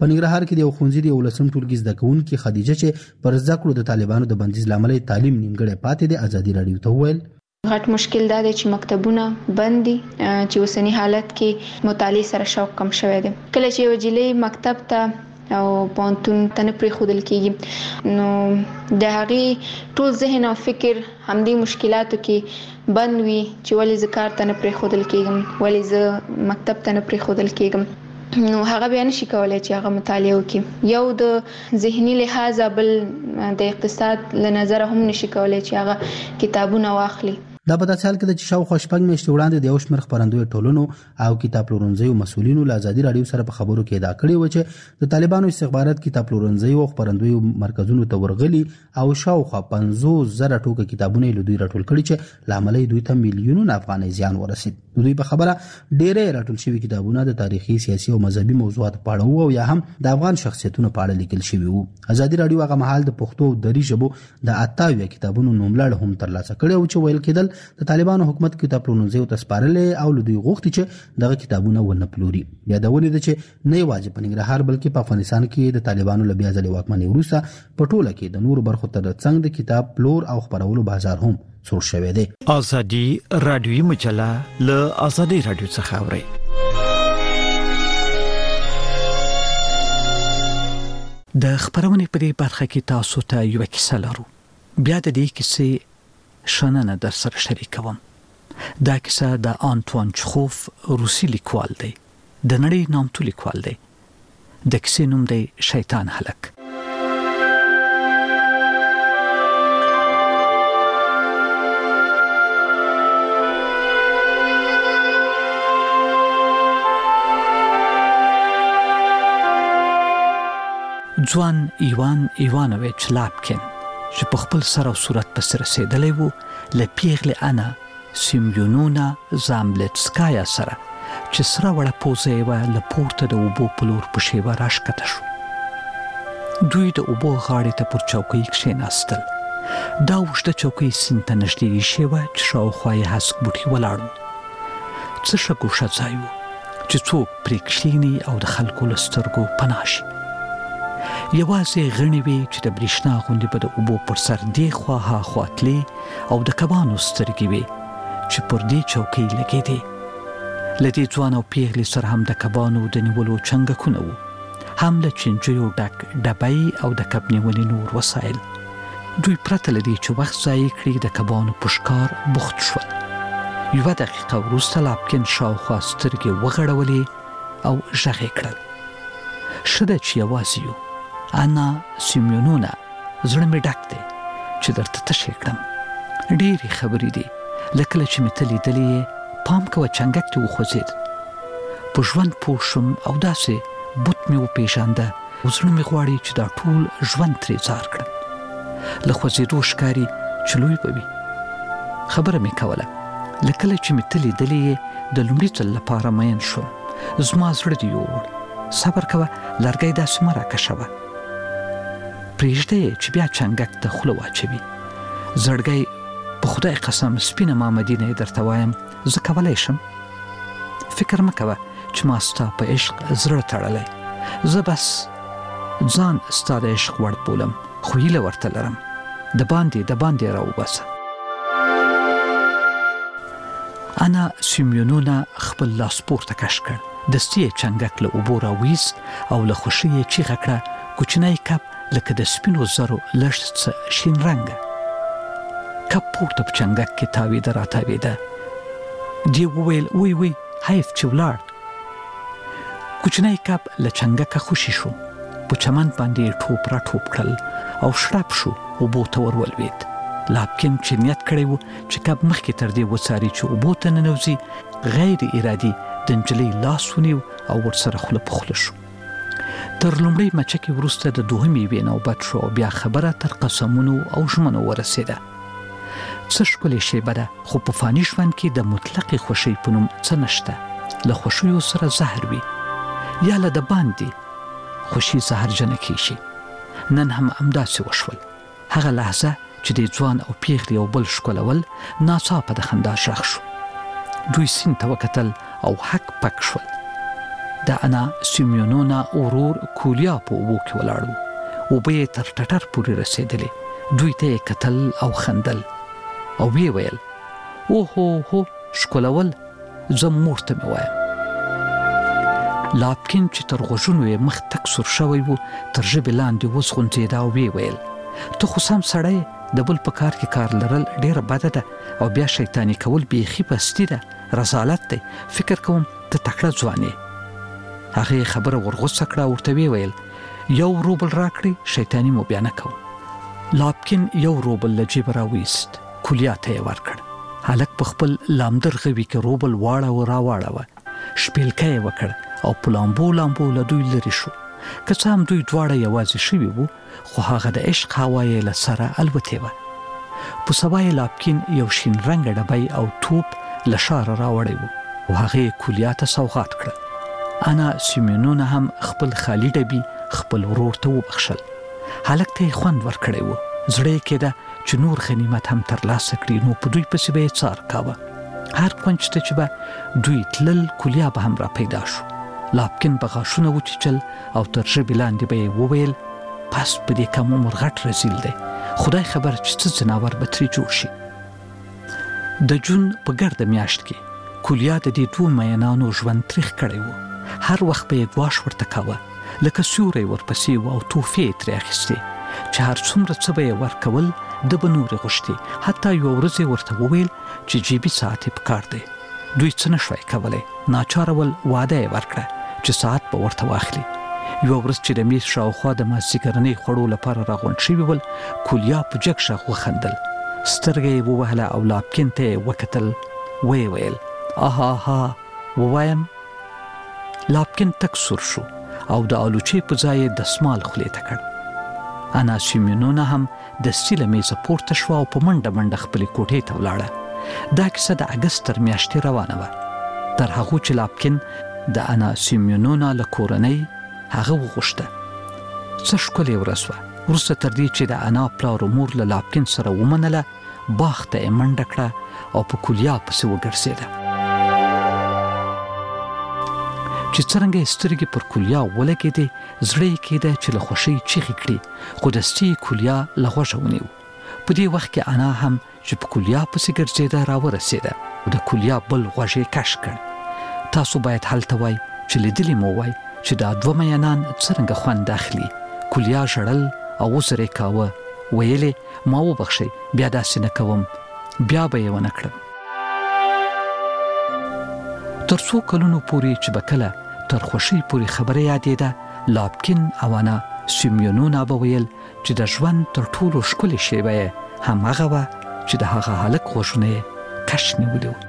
په ننګرهار کې د یو ښوونځي د 11 ټولګي زده کوونکې خدیجه چې پر زده کړو د طالبانو د بندیز لامل تعلیم نیمګړی پاتې دی ازادي رادیو ته وویل غټ مشکل دا دی چې مکتبونه بند دي چې اوسنی حالت کې مطالعه سره شوق کم شوی دی کله چې یو جلې مکتب ته او پونتون ته پرې خودل کېږي نو د هغې ټول ذهن او فکر همدې مشکلاتو کې بند وي چې ولې زه کار ته نه پرې خودل کېږم ولې زه مکتب ته نه پرې خودل کېږم نو هغه بیا نشي کولی چې هغه مطالعه وکړي یو د ذهني لحاظه بل د اقتصاد له نظره هم نشي کولی چې هغه کتابونه واخلي دا په داسې حال کې چې شاوخوا شپږ میاشتې وړاندې د یو شمېر خپرندوی ټولنو او کتاب پلورنځیو مسؤلینو له ازادي رادیو سره په خبرو کې ادعا کړې و چې د طالبانو استخبارات کتاب پلورنځیو او خپرندویو مرکزونو ته ورغلي او شاوخوا 50,000 ټوکه کتابونه له دوی راټول کړي چې لامل دوی ته میلیونونه افغانۍ زیان ورسید دوی په خبره ډېرې راټول شوي کتابونه د تاریخي سیاسي او مذهبي موضوعات په اړه وو او یا هم د افغان شخصیتونو په اړه لیکل شوي وو ازادي رادیو هغه مهال د پښتو او دری ژبو د 28 کتابونو نوملړ هم ترلاسه کړی او چې ویل کېدل د طالبانو حکومت کتاب پلورنځیو ته سپارلې او لدوی غوښتي چې دغه کتابونه ونه پلوري یادونه ده چې نه یوازې په ننګرهار بلکې په افغانستان کې د طالبانو له بیا ځلې واکمنۍ وروسته په ټوله کې د نورو برخو تر څنګ د کتاب پلور او خپرولو بازار هم سور شوی دی ازادي رادیوي مجله له ازادي رادیو څخه اوري د خبرونه په دې برخه کې تاسو ته یو کیسه لرو بیا د دې کیسې شننه در سره شریکوم دا کیسه د آنتوان چخوف روسي لیکوال دی د نړۍ نامتو لیکوال دی د کیسې نوم دی شیطان هلک ځوان ایوان ایوانویچ لاپکین چې په خپل سر او صورت پس رسیدلی وو له پیغلې انا سیمیونونا زامبلتسکایا سره چې سره وړه پوزه یې وه له پورته د اوبو په لور په شیبه راښکته شو دوی د اوبو غاړې ته پر چوکۍ کښېناستل دا اوږده چوکۍ سیند ته نږدې ایښې وه چې شاوخوا یې هسک بوټي ولاړ وو څه ښه ګوښه ځای وو چې څوک پرې کښېني او د خلکو له سترګو پناه شي یوازې غڼې وې چې د برېښنا غوندې به د اوبو پر سر دې خوا ها خوا تلې او د کبانو سترګې وې چې پر دې چوکۍ لګېدې له دې ځوان او پیغلې سره هم د کبانو د نیولو چنګکونه وو هم له چینجیو ډک ډبۍ او د کب نیونې نور وسایل دوی پرته له دې چې وخت ضایع کړي د کبانو په ښکار بوخت شول 1 دقیقه وروسته لاپکین شاوخوا سترګې وغړولې او غږ یې کړل ښه ده چې یوازې یو انا سیمیونونا زړه مې ډک دی چې درته تشې کړم ډېرې خبرې دي لکه چې مې ته لیدلې یې پام کوه چنګک دې وخوځېد په ژوند پوه شوم او داسې بوت مې وپېژانده او زړه مې غواړي چې دا ټول ژوند ترې ځار کړم له خوځېدو ښکاري چې لوی به وي خبره مې کوله لکه چې مې ته لیدلې یې د لومړي ځل لپاره مین شوم زما زړه دې یووړ صبر کوه لرګی داسې مه راکشوه پرېږده چې بیا چنګک ته خوله واچوي زړګی په خدای قسم سپینه مامدینه یې درته وایم زه کولی شم فکر مه کوه چې ما ستا په عشق زړه تړلی زه بس ځان ستا د عشق وړ بولم خو هیله ورته لرم د باندې راوباسه انا سیمیونونا خپل لاس پورته کش کړ دستي یې چنګک له اوبو راویست او له خوښۍ یې چیغه کړه کوچنی کب لکه د سپینو زرو لږ څه شین رنګه کب پورته په چنګک کې تاویده راتاویده دی وویل وی حیف چې ولاړ کوچنی کب له چنګکه خوشي شو په چمن باندې یې ټوپ را ټوپ کړل او شړپ شو اوبو ته ورولوېد لاپکین چې نیت کړی و چې کب مخکې تر دې وڅاري چې اوبو ته ننوځي غیر ارادي د نجلۍ لاس ونیو او ورسره خوله په خوله شو تر لومړۍ مچکې وروسته د دوهمې یوې نوبت شو او بیا خبره تر قسمونو او ژمنو ورسېده څه ښکلې شیبه ده خو په فاني ژوند کې د مطلقې خوښۍ په نوم څه نشته له خوښیو سره زهر وي یا له د باندې خوښي زهرجنه کیږي نن هم همداسې وشول هغه لحظه چې د ځوان او پیغلې یو بل ښکلول ناڅاپه د خندا غږ شو دوی سیند ته وکتل او حک پک شول د انا سیمیونونا ورور کولیا په اوبو کې ولاړ و به تر ټټر پورې رسیدلې. دوی ته قتل او خندل او وی ویل او هو شکولول زم مورته مې وایم. لاپکین چې تر غوږونو یې مخ تک سور شوی و تر ژبې لاندې وزغونځېده او وی ویل ته خو سم سړی د بل په کار کې کار لرل ډېره بده ده او بیا شیطاني کول بیخي پستي ده، رسالت دی. فکر کوم ته تکړه ځوان یې. هغې خبره ورغوڅه کړه، ورته وی ویل 1 روبل راکړې، شیطاني مو بیا نه کوم. لاپکین 1 روبل له جیبه راویست، کولیا ته یې ورکړ. هلک په خپل لامدر غوي کې روبل واړه راواړه شپیلکه یې وکړ او په لامبو له دوی لرې شو. که څه هم دوی دواړه یوازې شوي وو، خو هغه د عشق هوا یې له سره الوتې وه. په سبا یې لاپکین یو شین رنګه ډبی او توپ له ښاره راوړی و او هغې کولیا ته سوغات کړه. انا سیمیونونا هم خپل خالي ډبي خپل ورور ته وبخښل. هلک ته یې خوند ورکړی و. زړه یې کېده چې نور غنیمت هم ترلاسه کړي، نو په دوی پسې به یې څار کاوه. هر کونج ته چې به دوی تلل، کولیا به هم را پیدا شو. لاپکین به غاښونه وچیچل او تر ژبې لاندې به یې وویل پس په دې کم عمر غټ رزیل دی، خدای خبر چې څه ځناور به ترې جوړ شي. د جون په ګرده میاشت کې کولیا د دې 2 مینانو ژوند تریخ کړی و. هر وخت به یې ګواښ ورته کاوه، لکه سیوری ورپسې و او توفې یې ترې اخیستې چې هر څومره څه به یې ورکول د به نورې غوښتې. حتی یوه ورځ یې ورته وویل چې جیبي ساعت یې پکار دی. دوی څه نه شوی کولی. ناچاره ول واده یې ورکړه چې ساعت به ورته واخلي. یوه ورځ چې د میز شاوخوا د مازدیګرنۍ خوړو لپاره راغونډ شوي ول، کولیا په جګ غږ وخندل، سترګه یې ووهله او لاپکین ته یې وکتل. ویې ویل آها ووایم. لاپکین تک سور شو او د آلوچې په ځای یې دسمال خولې ته کړ. انا سیمیونونا هم دستي له میزه پورته شوه او په منډه خپلې کوټې ته ولاړه. دا کیسه د اګست تر میاشتې روانه وه، تر هغو چې لاپکین د انا سیمیونونا له کورنۍ هغه وغوښته. څه ښکلې ورځ وه. وروسته تر دې چې د انا پلار او مور له لاپکین سره ومنله، باغ ته یې منډه کړه او په کولیا پسې وګرځېده. چې څرنګه یې سترګې پر کولیا ولګېدې، زړه یې کېده چې له خوښۍ چیغې کړي، خو دستي یې کولیا له غوږه ونیو. په دې وخت کې انا هم چې په کولیا پسې ګرځېده راورسېده او د کولیا بل غوږ یې کش کړ. تاسو باید هلته وای چې لیدلي مو وای چې دا 2 مینان څرنګه خوند اخلي. کولیا ژړل او وزر یې کاوه، ویلې ما وبخښئ، بیا داسې نه کوم. بیا به یې ونه کړم. تر څو کلونو پورې چې به کله تر خوښۍ پورې خبره یادېده، لاپکین او انا سیمیونونا به ویل چې د ژوند تر ټولو ښکلې شیبه یې همهغه وه چې د هغه هلک غوږونه یې کش نیولي وو.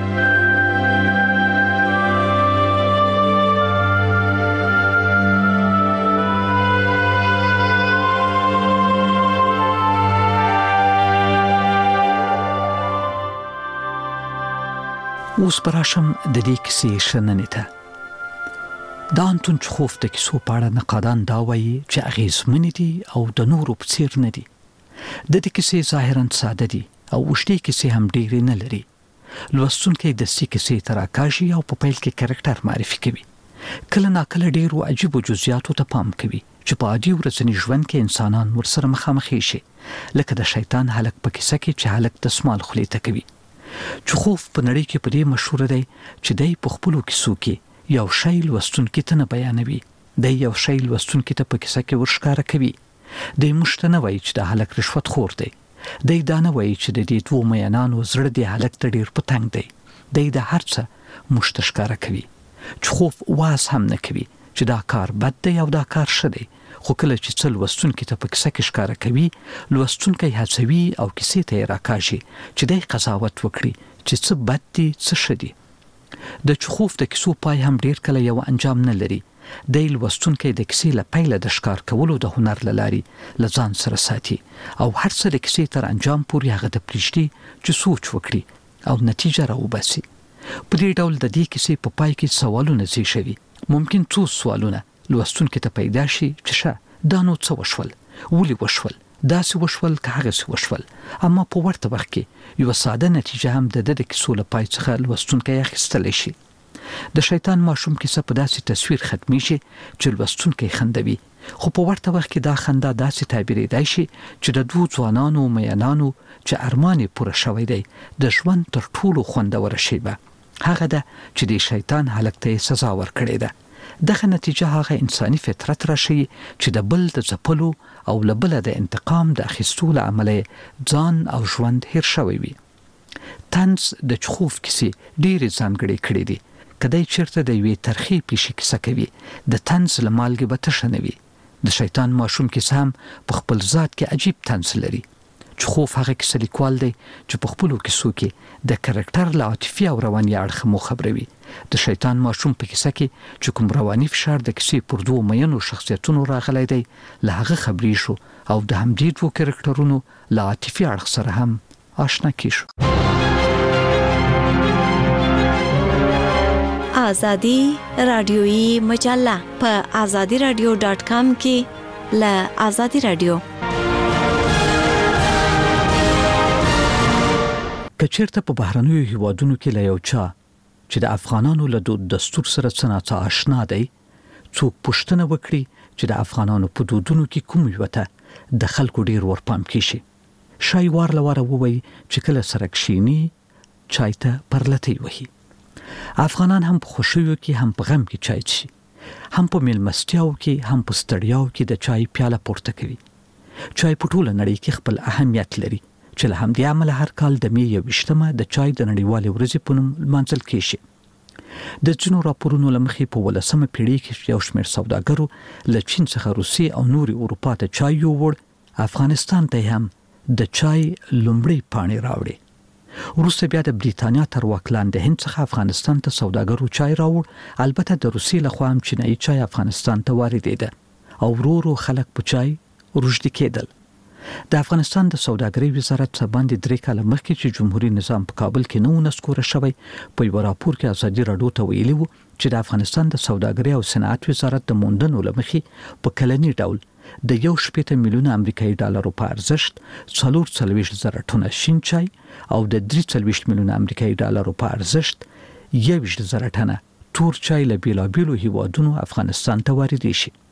اوس به راشم د دې کیسې شننې ته. د انتون چخوف د کیسو په اړه نقادان دا وایي چې اغېزمنې دي او د نورو په څېر نه دي. د دې کیسې ظاهراً ساده دي او اوږدې کیسې هم ډېرې نه لري. لوستونکی دستي کیسې ته راکاږي او په پیل کې کرکټر معرفي کوي. کله ناکله ډېرو عجیبو جزئیاتو ته پام کوي چې په عادي ورځني ژوند کې انسانان ورسره مخامخ شي، لکه د شیطان هلک په کیسه کې چې هلک دسمال خولې ته کوي. چخوف په نړۍ کې په دې مشهور دی چې دی په خپلو کیسو کې یو شی لوستونکي ته نه بیانوي، دی یو شی لوستونکي ته په کیسه کې ورښکاره کوي. دی موږ ته نه وایي چې د هلک رشوت خور دی، دی دا نه وایي چې د دې 2 مینانو زړه د هلک ته ډېر په تنګ دی. دی د هر څه موږ ته ښکاره کوي. چخوف واز هم نه کوي چې دا کار بد دی او دا کار ښه دی، خو کله چې څه لوستونکي ته په کیسه کې ښکاره کوي، لوستونکی هڅوي او کیسې ته یې راکاږي چې دی قضاوت وکړي چې څه بد دي څه ښه دي. د چخوف د کیسو پای هم ډېر کله یو انجام نه لري. دی لوستونکی د کیسې له پیله د ښکار کولو د هنر له لارې له ځان سره ساتي او هر څه د کیسې تر انجام پورې هغه ته پرېږدي چې سوچ وکړي او نتیجه راوباسي. په دې ډول د دې کیسې په پای کې سوالونه زیږوي. ممکن څو سوالونه لوستونکي ته پیدا شي چې ښه دا نو څه وشول، ولې وشول، داسې وشول که هغسې وشول. اما په ورته وخت کې یوه ساده نتیجه هم د کیسو له پای څخه لوستونکی اخیستلی شي. د شیطان ماشوم کیسه په داسې تصویر ختمي شي چې لوستونکي خندوي، خو په ورته وخت کې دا خندا داسې تعبیرېدای شي چې د دوه ځوانانو مینانو چې ارمان پوره شوی دی د ژوند تر ټولو خوندور شیبه هغه ده چې د شیطان هلک ته سزا ورکړې ده. دغه نتیجه هغه انساني فطرت راشي چې د بل د ځپلو او له بله د انتقام د اخیستو له امله ځان او ژوند هیر شوی وي. طنز د چخوف کیسې ډېرې ځانګړې کړې دي. کدی چیرته د یوې ترخې پیښې کیسه کوي د طنز له مالګې به تشه نه وي. د شیطان ماشوم کیسه هم په خپل ذات کې عجیب طنز لري. چخوف هغه کیسه لیکوال دی چې په خپلو کیسو کې د کرکټر له عاطفي او رواني اړخ مو خبروي. د شیطان ماشوم په کیسه کې چې کوم رواني فشار د کیسې پر دوه مینو شخصیتونو راغلی دی له هغه خبرې شو او د همدې دوه کرکټرونو له عاطفي اړخ سره هم آشنا کیشو. آزادی رادیویی مجله په azadiaradio.com کې له آزادی رادیو. کچیرته په بهرنیو هیوادونو کې له یو چا چې د افغانانو له دود دستور سره څه آشنا دی څوک پوښتنه وکړي چې د افغانانو په دودونو کې کوم یو ته د خلکو ډیر ورپام کیشي، شای وار لواره ووي چې کله سره کښینی چای ته پرلتی وهي. افغانان هم په خوشیو کې هم په غم کې چای څښي، هم په میلمستیاو کې هم په ستړیاو کې د چای پیاله پورته کوي. چای په ټوله نړۍ کې خپل اهمیت لري چې له همدې امله هر کال د می 21مه د چای د نړیوالې ورځې په نوم لمانځل کیږي. د ځینو راپورونو له مخې په 18مه پیړۍ کې یو شمېر سوداګرو له چین څخه روسیې او نورې اروپا ته چای یووړ، افغانستان ته هم د چای لومړی پاڼې راوړې. وروسته بیا د بریتانیا تر واک لاندې هند څخه افغانستان ته سوداګرو چای راوړ. البته د روسیې لخوا هم چینایي چای افغانستان ته واردېده او ورو ورو خلک په چای روږدي کېدل. د افغانستان د سوداګرۍ وزارت څخه باندې 3 کاله مخکې چې جمهوریت نظام په کابل کې نو نسکوره شوی، په یو راپور کې آزادي راډیو ته ویلي وو چې د افغانستان د سوداګرۍ او صنعت وزارت د موندنو لمخې په کلنی ډول د 1.8 میلیونه امریکایي ډالرو په ارزښت 440,000 ټنه شین چای او د 3 میلیونه امریکایي ډالرو په ارزښت 21,000 ټنه تور چای له بیلابیلو هیوادونو افغانستان ته واردېږي شي.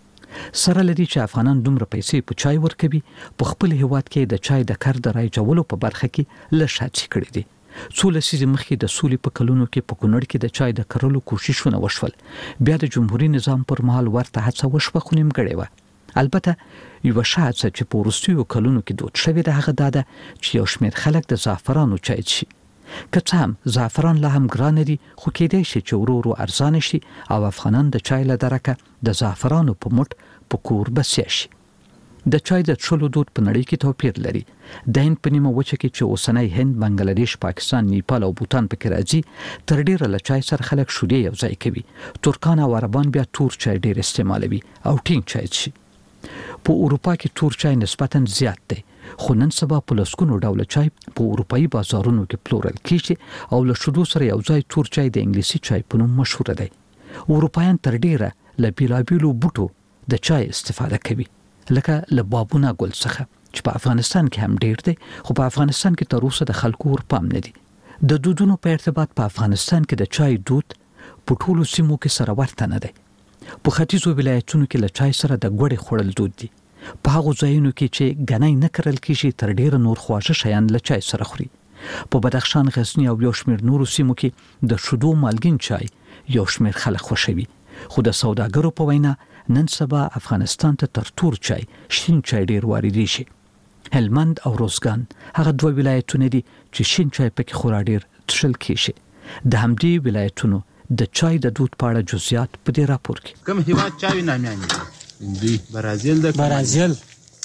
سره لدی چې افغانان دومره پیسې په چای ورکوي، په خپل هیواد کې د چای د کار د رایجولو په برخه کې لږ کړي دي. څو لسیزې مخکې د سولې په کلونو کې په کونړ کې د چای د کرلو کوششونه وشول، بیا د جمهوریت نظام پر مهال ورته هڅه وشوه خو نیمګړې وه. البته یو شاهد چې په وروستیو کلونو کې دود شوی د هغه داده چې یو شمېر خلک د زعفرانو چای څښي. که څه هم زعفران لا هم ګران دي خو کېدای شي چې ورو ورو ارزانه شي او افغانان د چای له درکه د زعفرانو په موټ په کور بسیا شي. د چای د څښلو دود په نړۍ کې توپیر لري. د هند په نیمه وچه کې چې اوسنۍ هند، بنگلاديش، پاکستان، نیپال او بوتان پکې راځي تر ډیره له چای سره خلک شودې یو ځای کوي. ترکان او عربان بیا تور چای ډیر استعمالوي او ټینګ چای څښي. په اروپا کې تور چای نسبتاً زیات دی، خو نن سبا په لسګونو ډوله چای په اروپایي بازارونو کې پلورل کیږي او له شودو سره یو ځای تور چای د انګلیسي چای په نوم مشهور دی. اروپایان تر ډیره له بیلابیلو بوټو د چای استفاده کوي، لکه له بابونه ګل څخه چې په افغانستان کې هم ډیر دی، خو په افغانستان کې تر اوسه د خلکو ورپام نه دي. د دودونو په ارتباط په افغانستان کې د چای دود په ټولو سیمو کې سره ورته نه دی. په ختیځو ولایتونو کې له چای سره د ګوړې خوړل دود دي. په هغو ځایونو کې چې غنۍ نه کرل کیږي تر ډیره نور خواږه شیان له چای سره خوري. په بدخشان، غزنی او یو شمېر نورو سیمو کې د شودو مالګین چای یو شمېر خلک خوښوي، خو د سوداګرو په وینا نن سبا افغانستان ته تر تور چای شین چای ډیر واردېږي شي. هلمند او روزګان هغه دوه ولایتونه دي چې شین چای پکې خورا ډیر څښل کیږي. د همدې ولایتونو د چای د دود په اړه جزئیات په دې راپور کې. کوم هیواد چای نامیان دي؟ هندي، برازیل د برازیل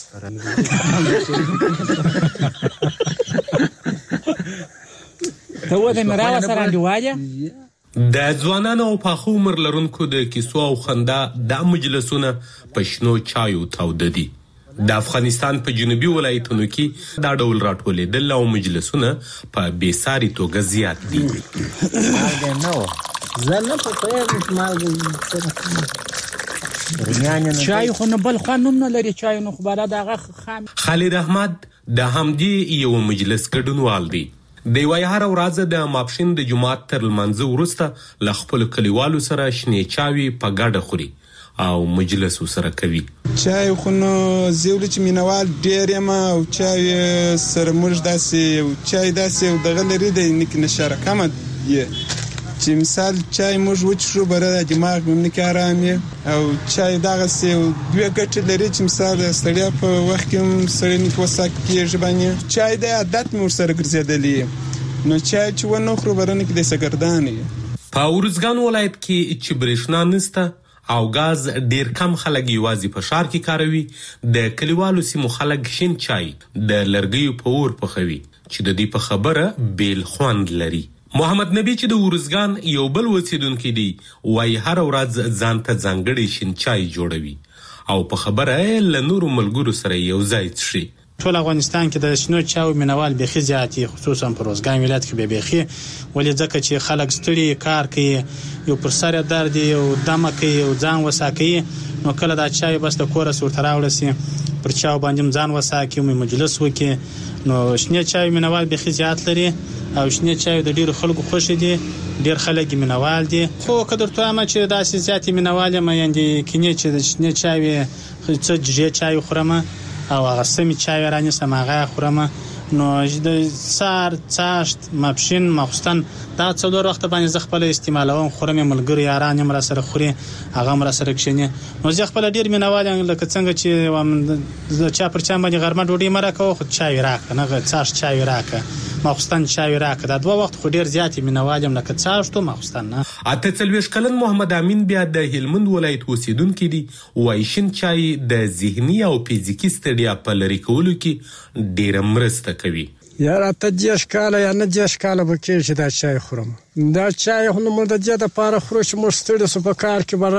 ته و د مراوه سره انډیواله د ځوانانو او پاخو عمر لرونکو د کیسو او خندا د مجلسونه په شنو چایو تاوده دي. د افغانستان په جنوبي ولایتونو کې دا ډول راټولېدل او مجلسونه په بېساري توګه زیات دي. چای خو نه بل خوان نه لري، چای نو خبره دغه خام. خالد احمد د همدې یو مجلس ګډونوال دی. د یوې هره ورځ د ماپښین د جمعات تر لمانځه وروسته له خپلو کلیوالو سره شنې چاوي په ګډه خوري او مجلس سره کوي. چای خو نو زیول چې مینوال ډېر یم او چای سره موږ داسې چای داسې دغه لري د نیک نشاره کمه چې مثال چای موږ وڅښو بره دماغ مې نه کې آرام او چای دغسې دوه ګټې لري چې مثال ستړیا په وخت کې هم سړی نه وساک کېږي باندې چای د عادت مې ورسره ګرځېدلی نو چای چې ونه خورو بره نه کې د سګردان په ارزګان ولایت کې چې برېښنا نشته او غاز ډیر کم خلک یوازې په ښار کې کاروي د کلیوالو سیمو خلک شین چای د لرګیو په اور پخوي چې د دې په خبره بیل خوند لري. محمد نبی چې د ورزګان یو بل اوسیدونکو دی وایي هر ورځ ځان ته ځانګړی شین چای جوړوي او په خبره له نورو ملګرو سره یو ځای څښي. ټول افغانستان کې د شنو چاو مینوال بيخي زیاتی خصوصا په روزګان ولایت کې بيخي ولې ځکه چې خلک ستړي کار کوي یو پر سر درد یو دمه کوي یو ځان وساکي نو کله دا چای بس د کور سره تراولسي پر چاو باندې ځان وساکي مې مجلس وکي نو شنو چای مینوال بيخي زیات لري او شنو چای د ډیرو خلکو خوښ دي ډیر خلک مینوال دي خو کدر ته ما چې داسې زیات مینوال ما یاندې کینې چې د شنو چای څه جې چای خورم او هغه سمي چای رانه سماغه خورم نو د سار چاشت ماپښین مخستان دا څلور وخت باندې ز خپل استعمالوم خورم ملګری یاران مر سره خوري هغه مر سره کښینه نو ز خپل ډیر مینوال لکه څنګه چې د چا پر چا باندې غرمه ډوډۍ مرکه خو چای راکه نه چاشت چای راکه مخستان چای راکه دا دوه وخت خو ډیر زیات مینوالم لکه چاشت او مخستان نه. اته څلويش کلن محمد امین بیا د هلمند ولایت اوسیدونکو دی وایي شین چای د ذهني او فزیکی ستړیا په لري کولو کې ډیر مرسته کوي. یا راته دیش کاله یا نه دیش کاله به کې چې دا چای خورم دا چای خو نو مر د دې د پاره خورو چې مر ستړي سو په کار کې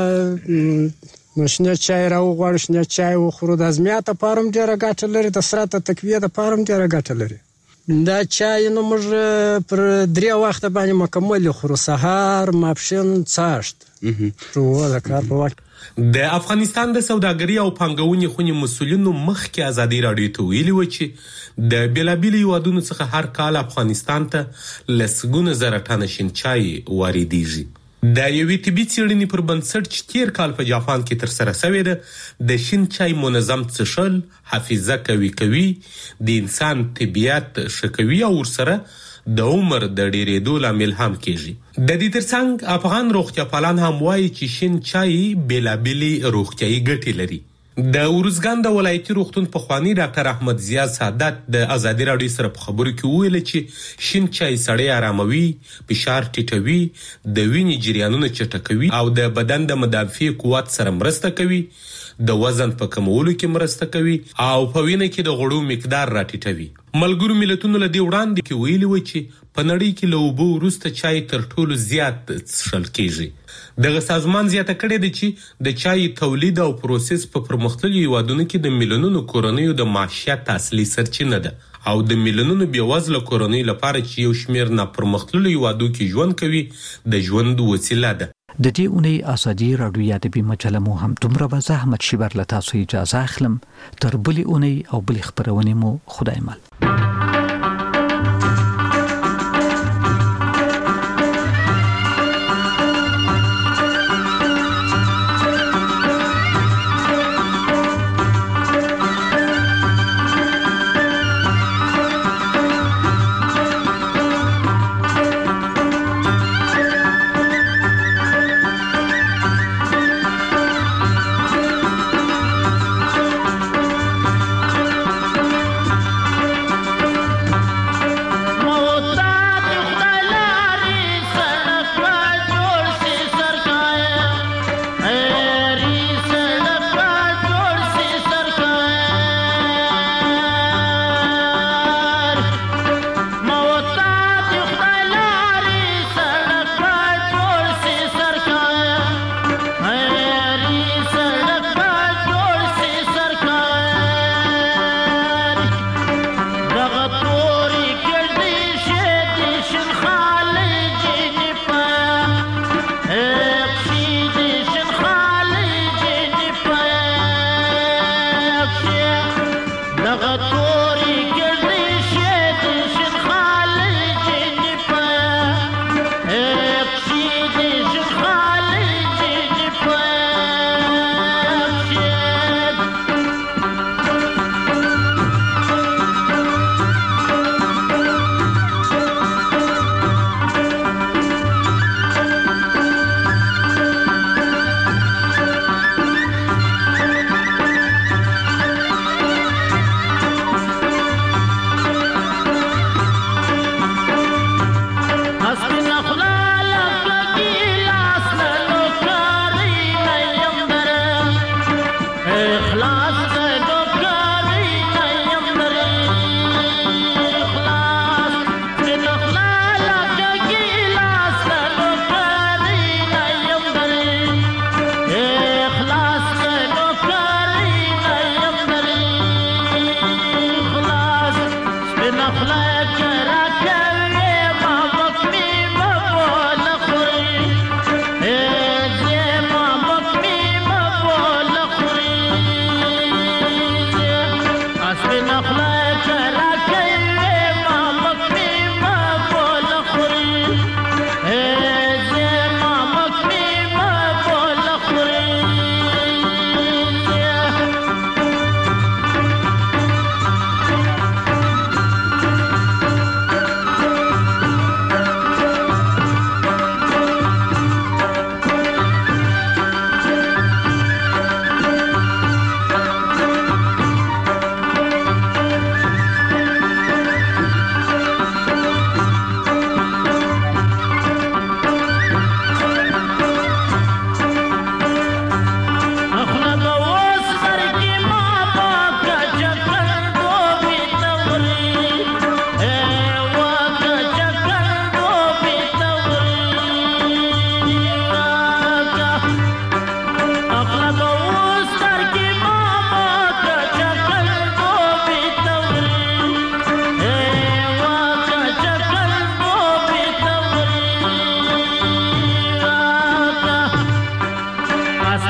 بره نشنه چای راو غواړو شنه چای وخورو د ازمیات لپاره ډیره ګټه لري د سره ته تقویه لپاره ډیره ګټه لري. دا چای نو موږ پر درې وخت باندې مکمل خورو سحر ماپښین چاشت ټول کار په وخت. د افغانستان د سوداګري او پانګونې خونې مسولینو مخکې ازادي راډیو ته ویلي و چې د بیلابیلو هیوادونو څخه هر کال افغانستان ته لسګونه زره ټنه شین چای واردېږي. د یوې طبي څېړنې پر بنسټ چې تیر کال په جاپان کې ترسره شوې ده د شین چای منظم څښل حافظه قوي کوي د انسان طبیعت ښه کوي او ورسره د عمر د ډیرېدو لامل هم کیږي. د دې ترڅنګ افغان روغتیاپالان هم وایي چې شین چای بیلابیلې روغتیایي ګټې لري. د ورزګان د ولایتي روغتون پخوانی ډاکټر احمد زیاد سعادت د ازادي راډیو سره په خبرو کې ویل چې شین چای سړی آراموي فشار ټیټوي د وینې جریانونه چټکوي او د بدن د مدافع قوت سره مرسته کوي د وزن په کمولو کې مرسته کوي او په وینه کې د غوړو مقدار راټیټوي. ملګرو ملتونو له دې وړاندې کې ویلي و چې په نړۍ کې له اوبو وروسته چای تر ټولو زیات څښل کیږي. دغه سازمان زیاته کړې ده چې د چای تولید او پروسس په پرمختللو هیوادونو کې د میلیونونو کورنیو د معیشت اصلي سرچینه ده او د میلیونونو بېوزله کورنیو لپاره چې یو شمېر ناپرمختللو هیوادو کې ژوند کوي د ژوند وسیله ده. د دې اونۍ ازادي راډیو ادبي مجله مو هم دومره به زحمت شیبر له تاسو اجازه اخلم تر بلې اونۍ او بلې خبرونې مو خدای مل.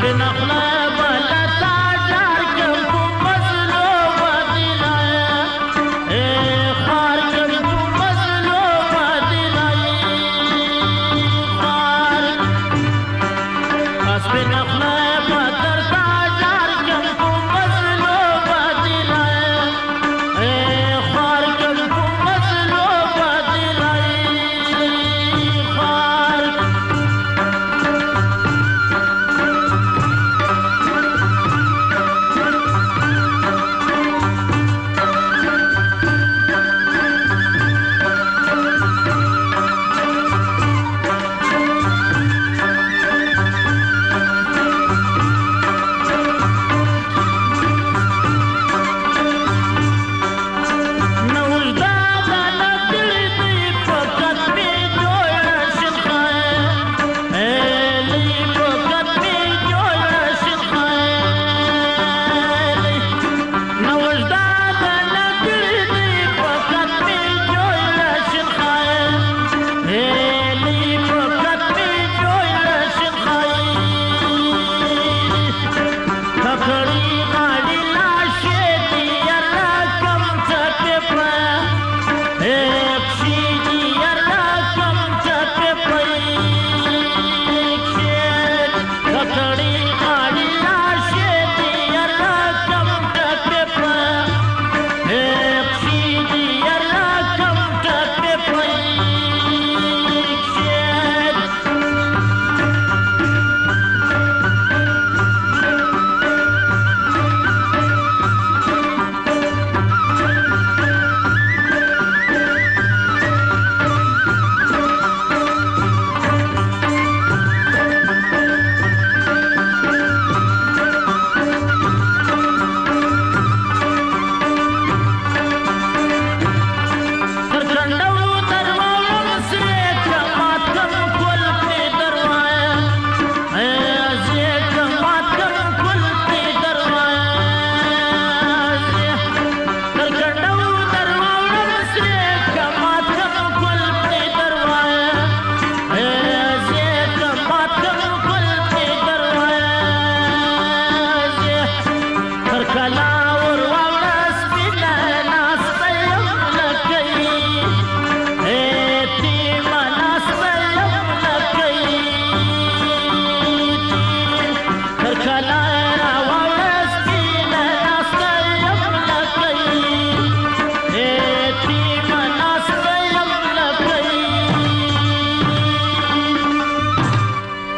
Spin up.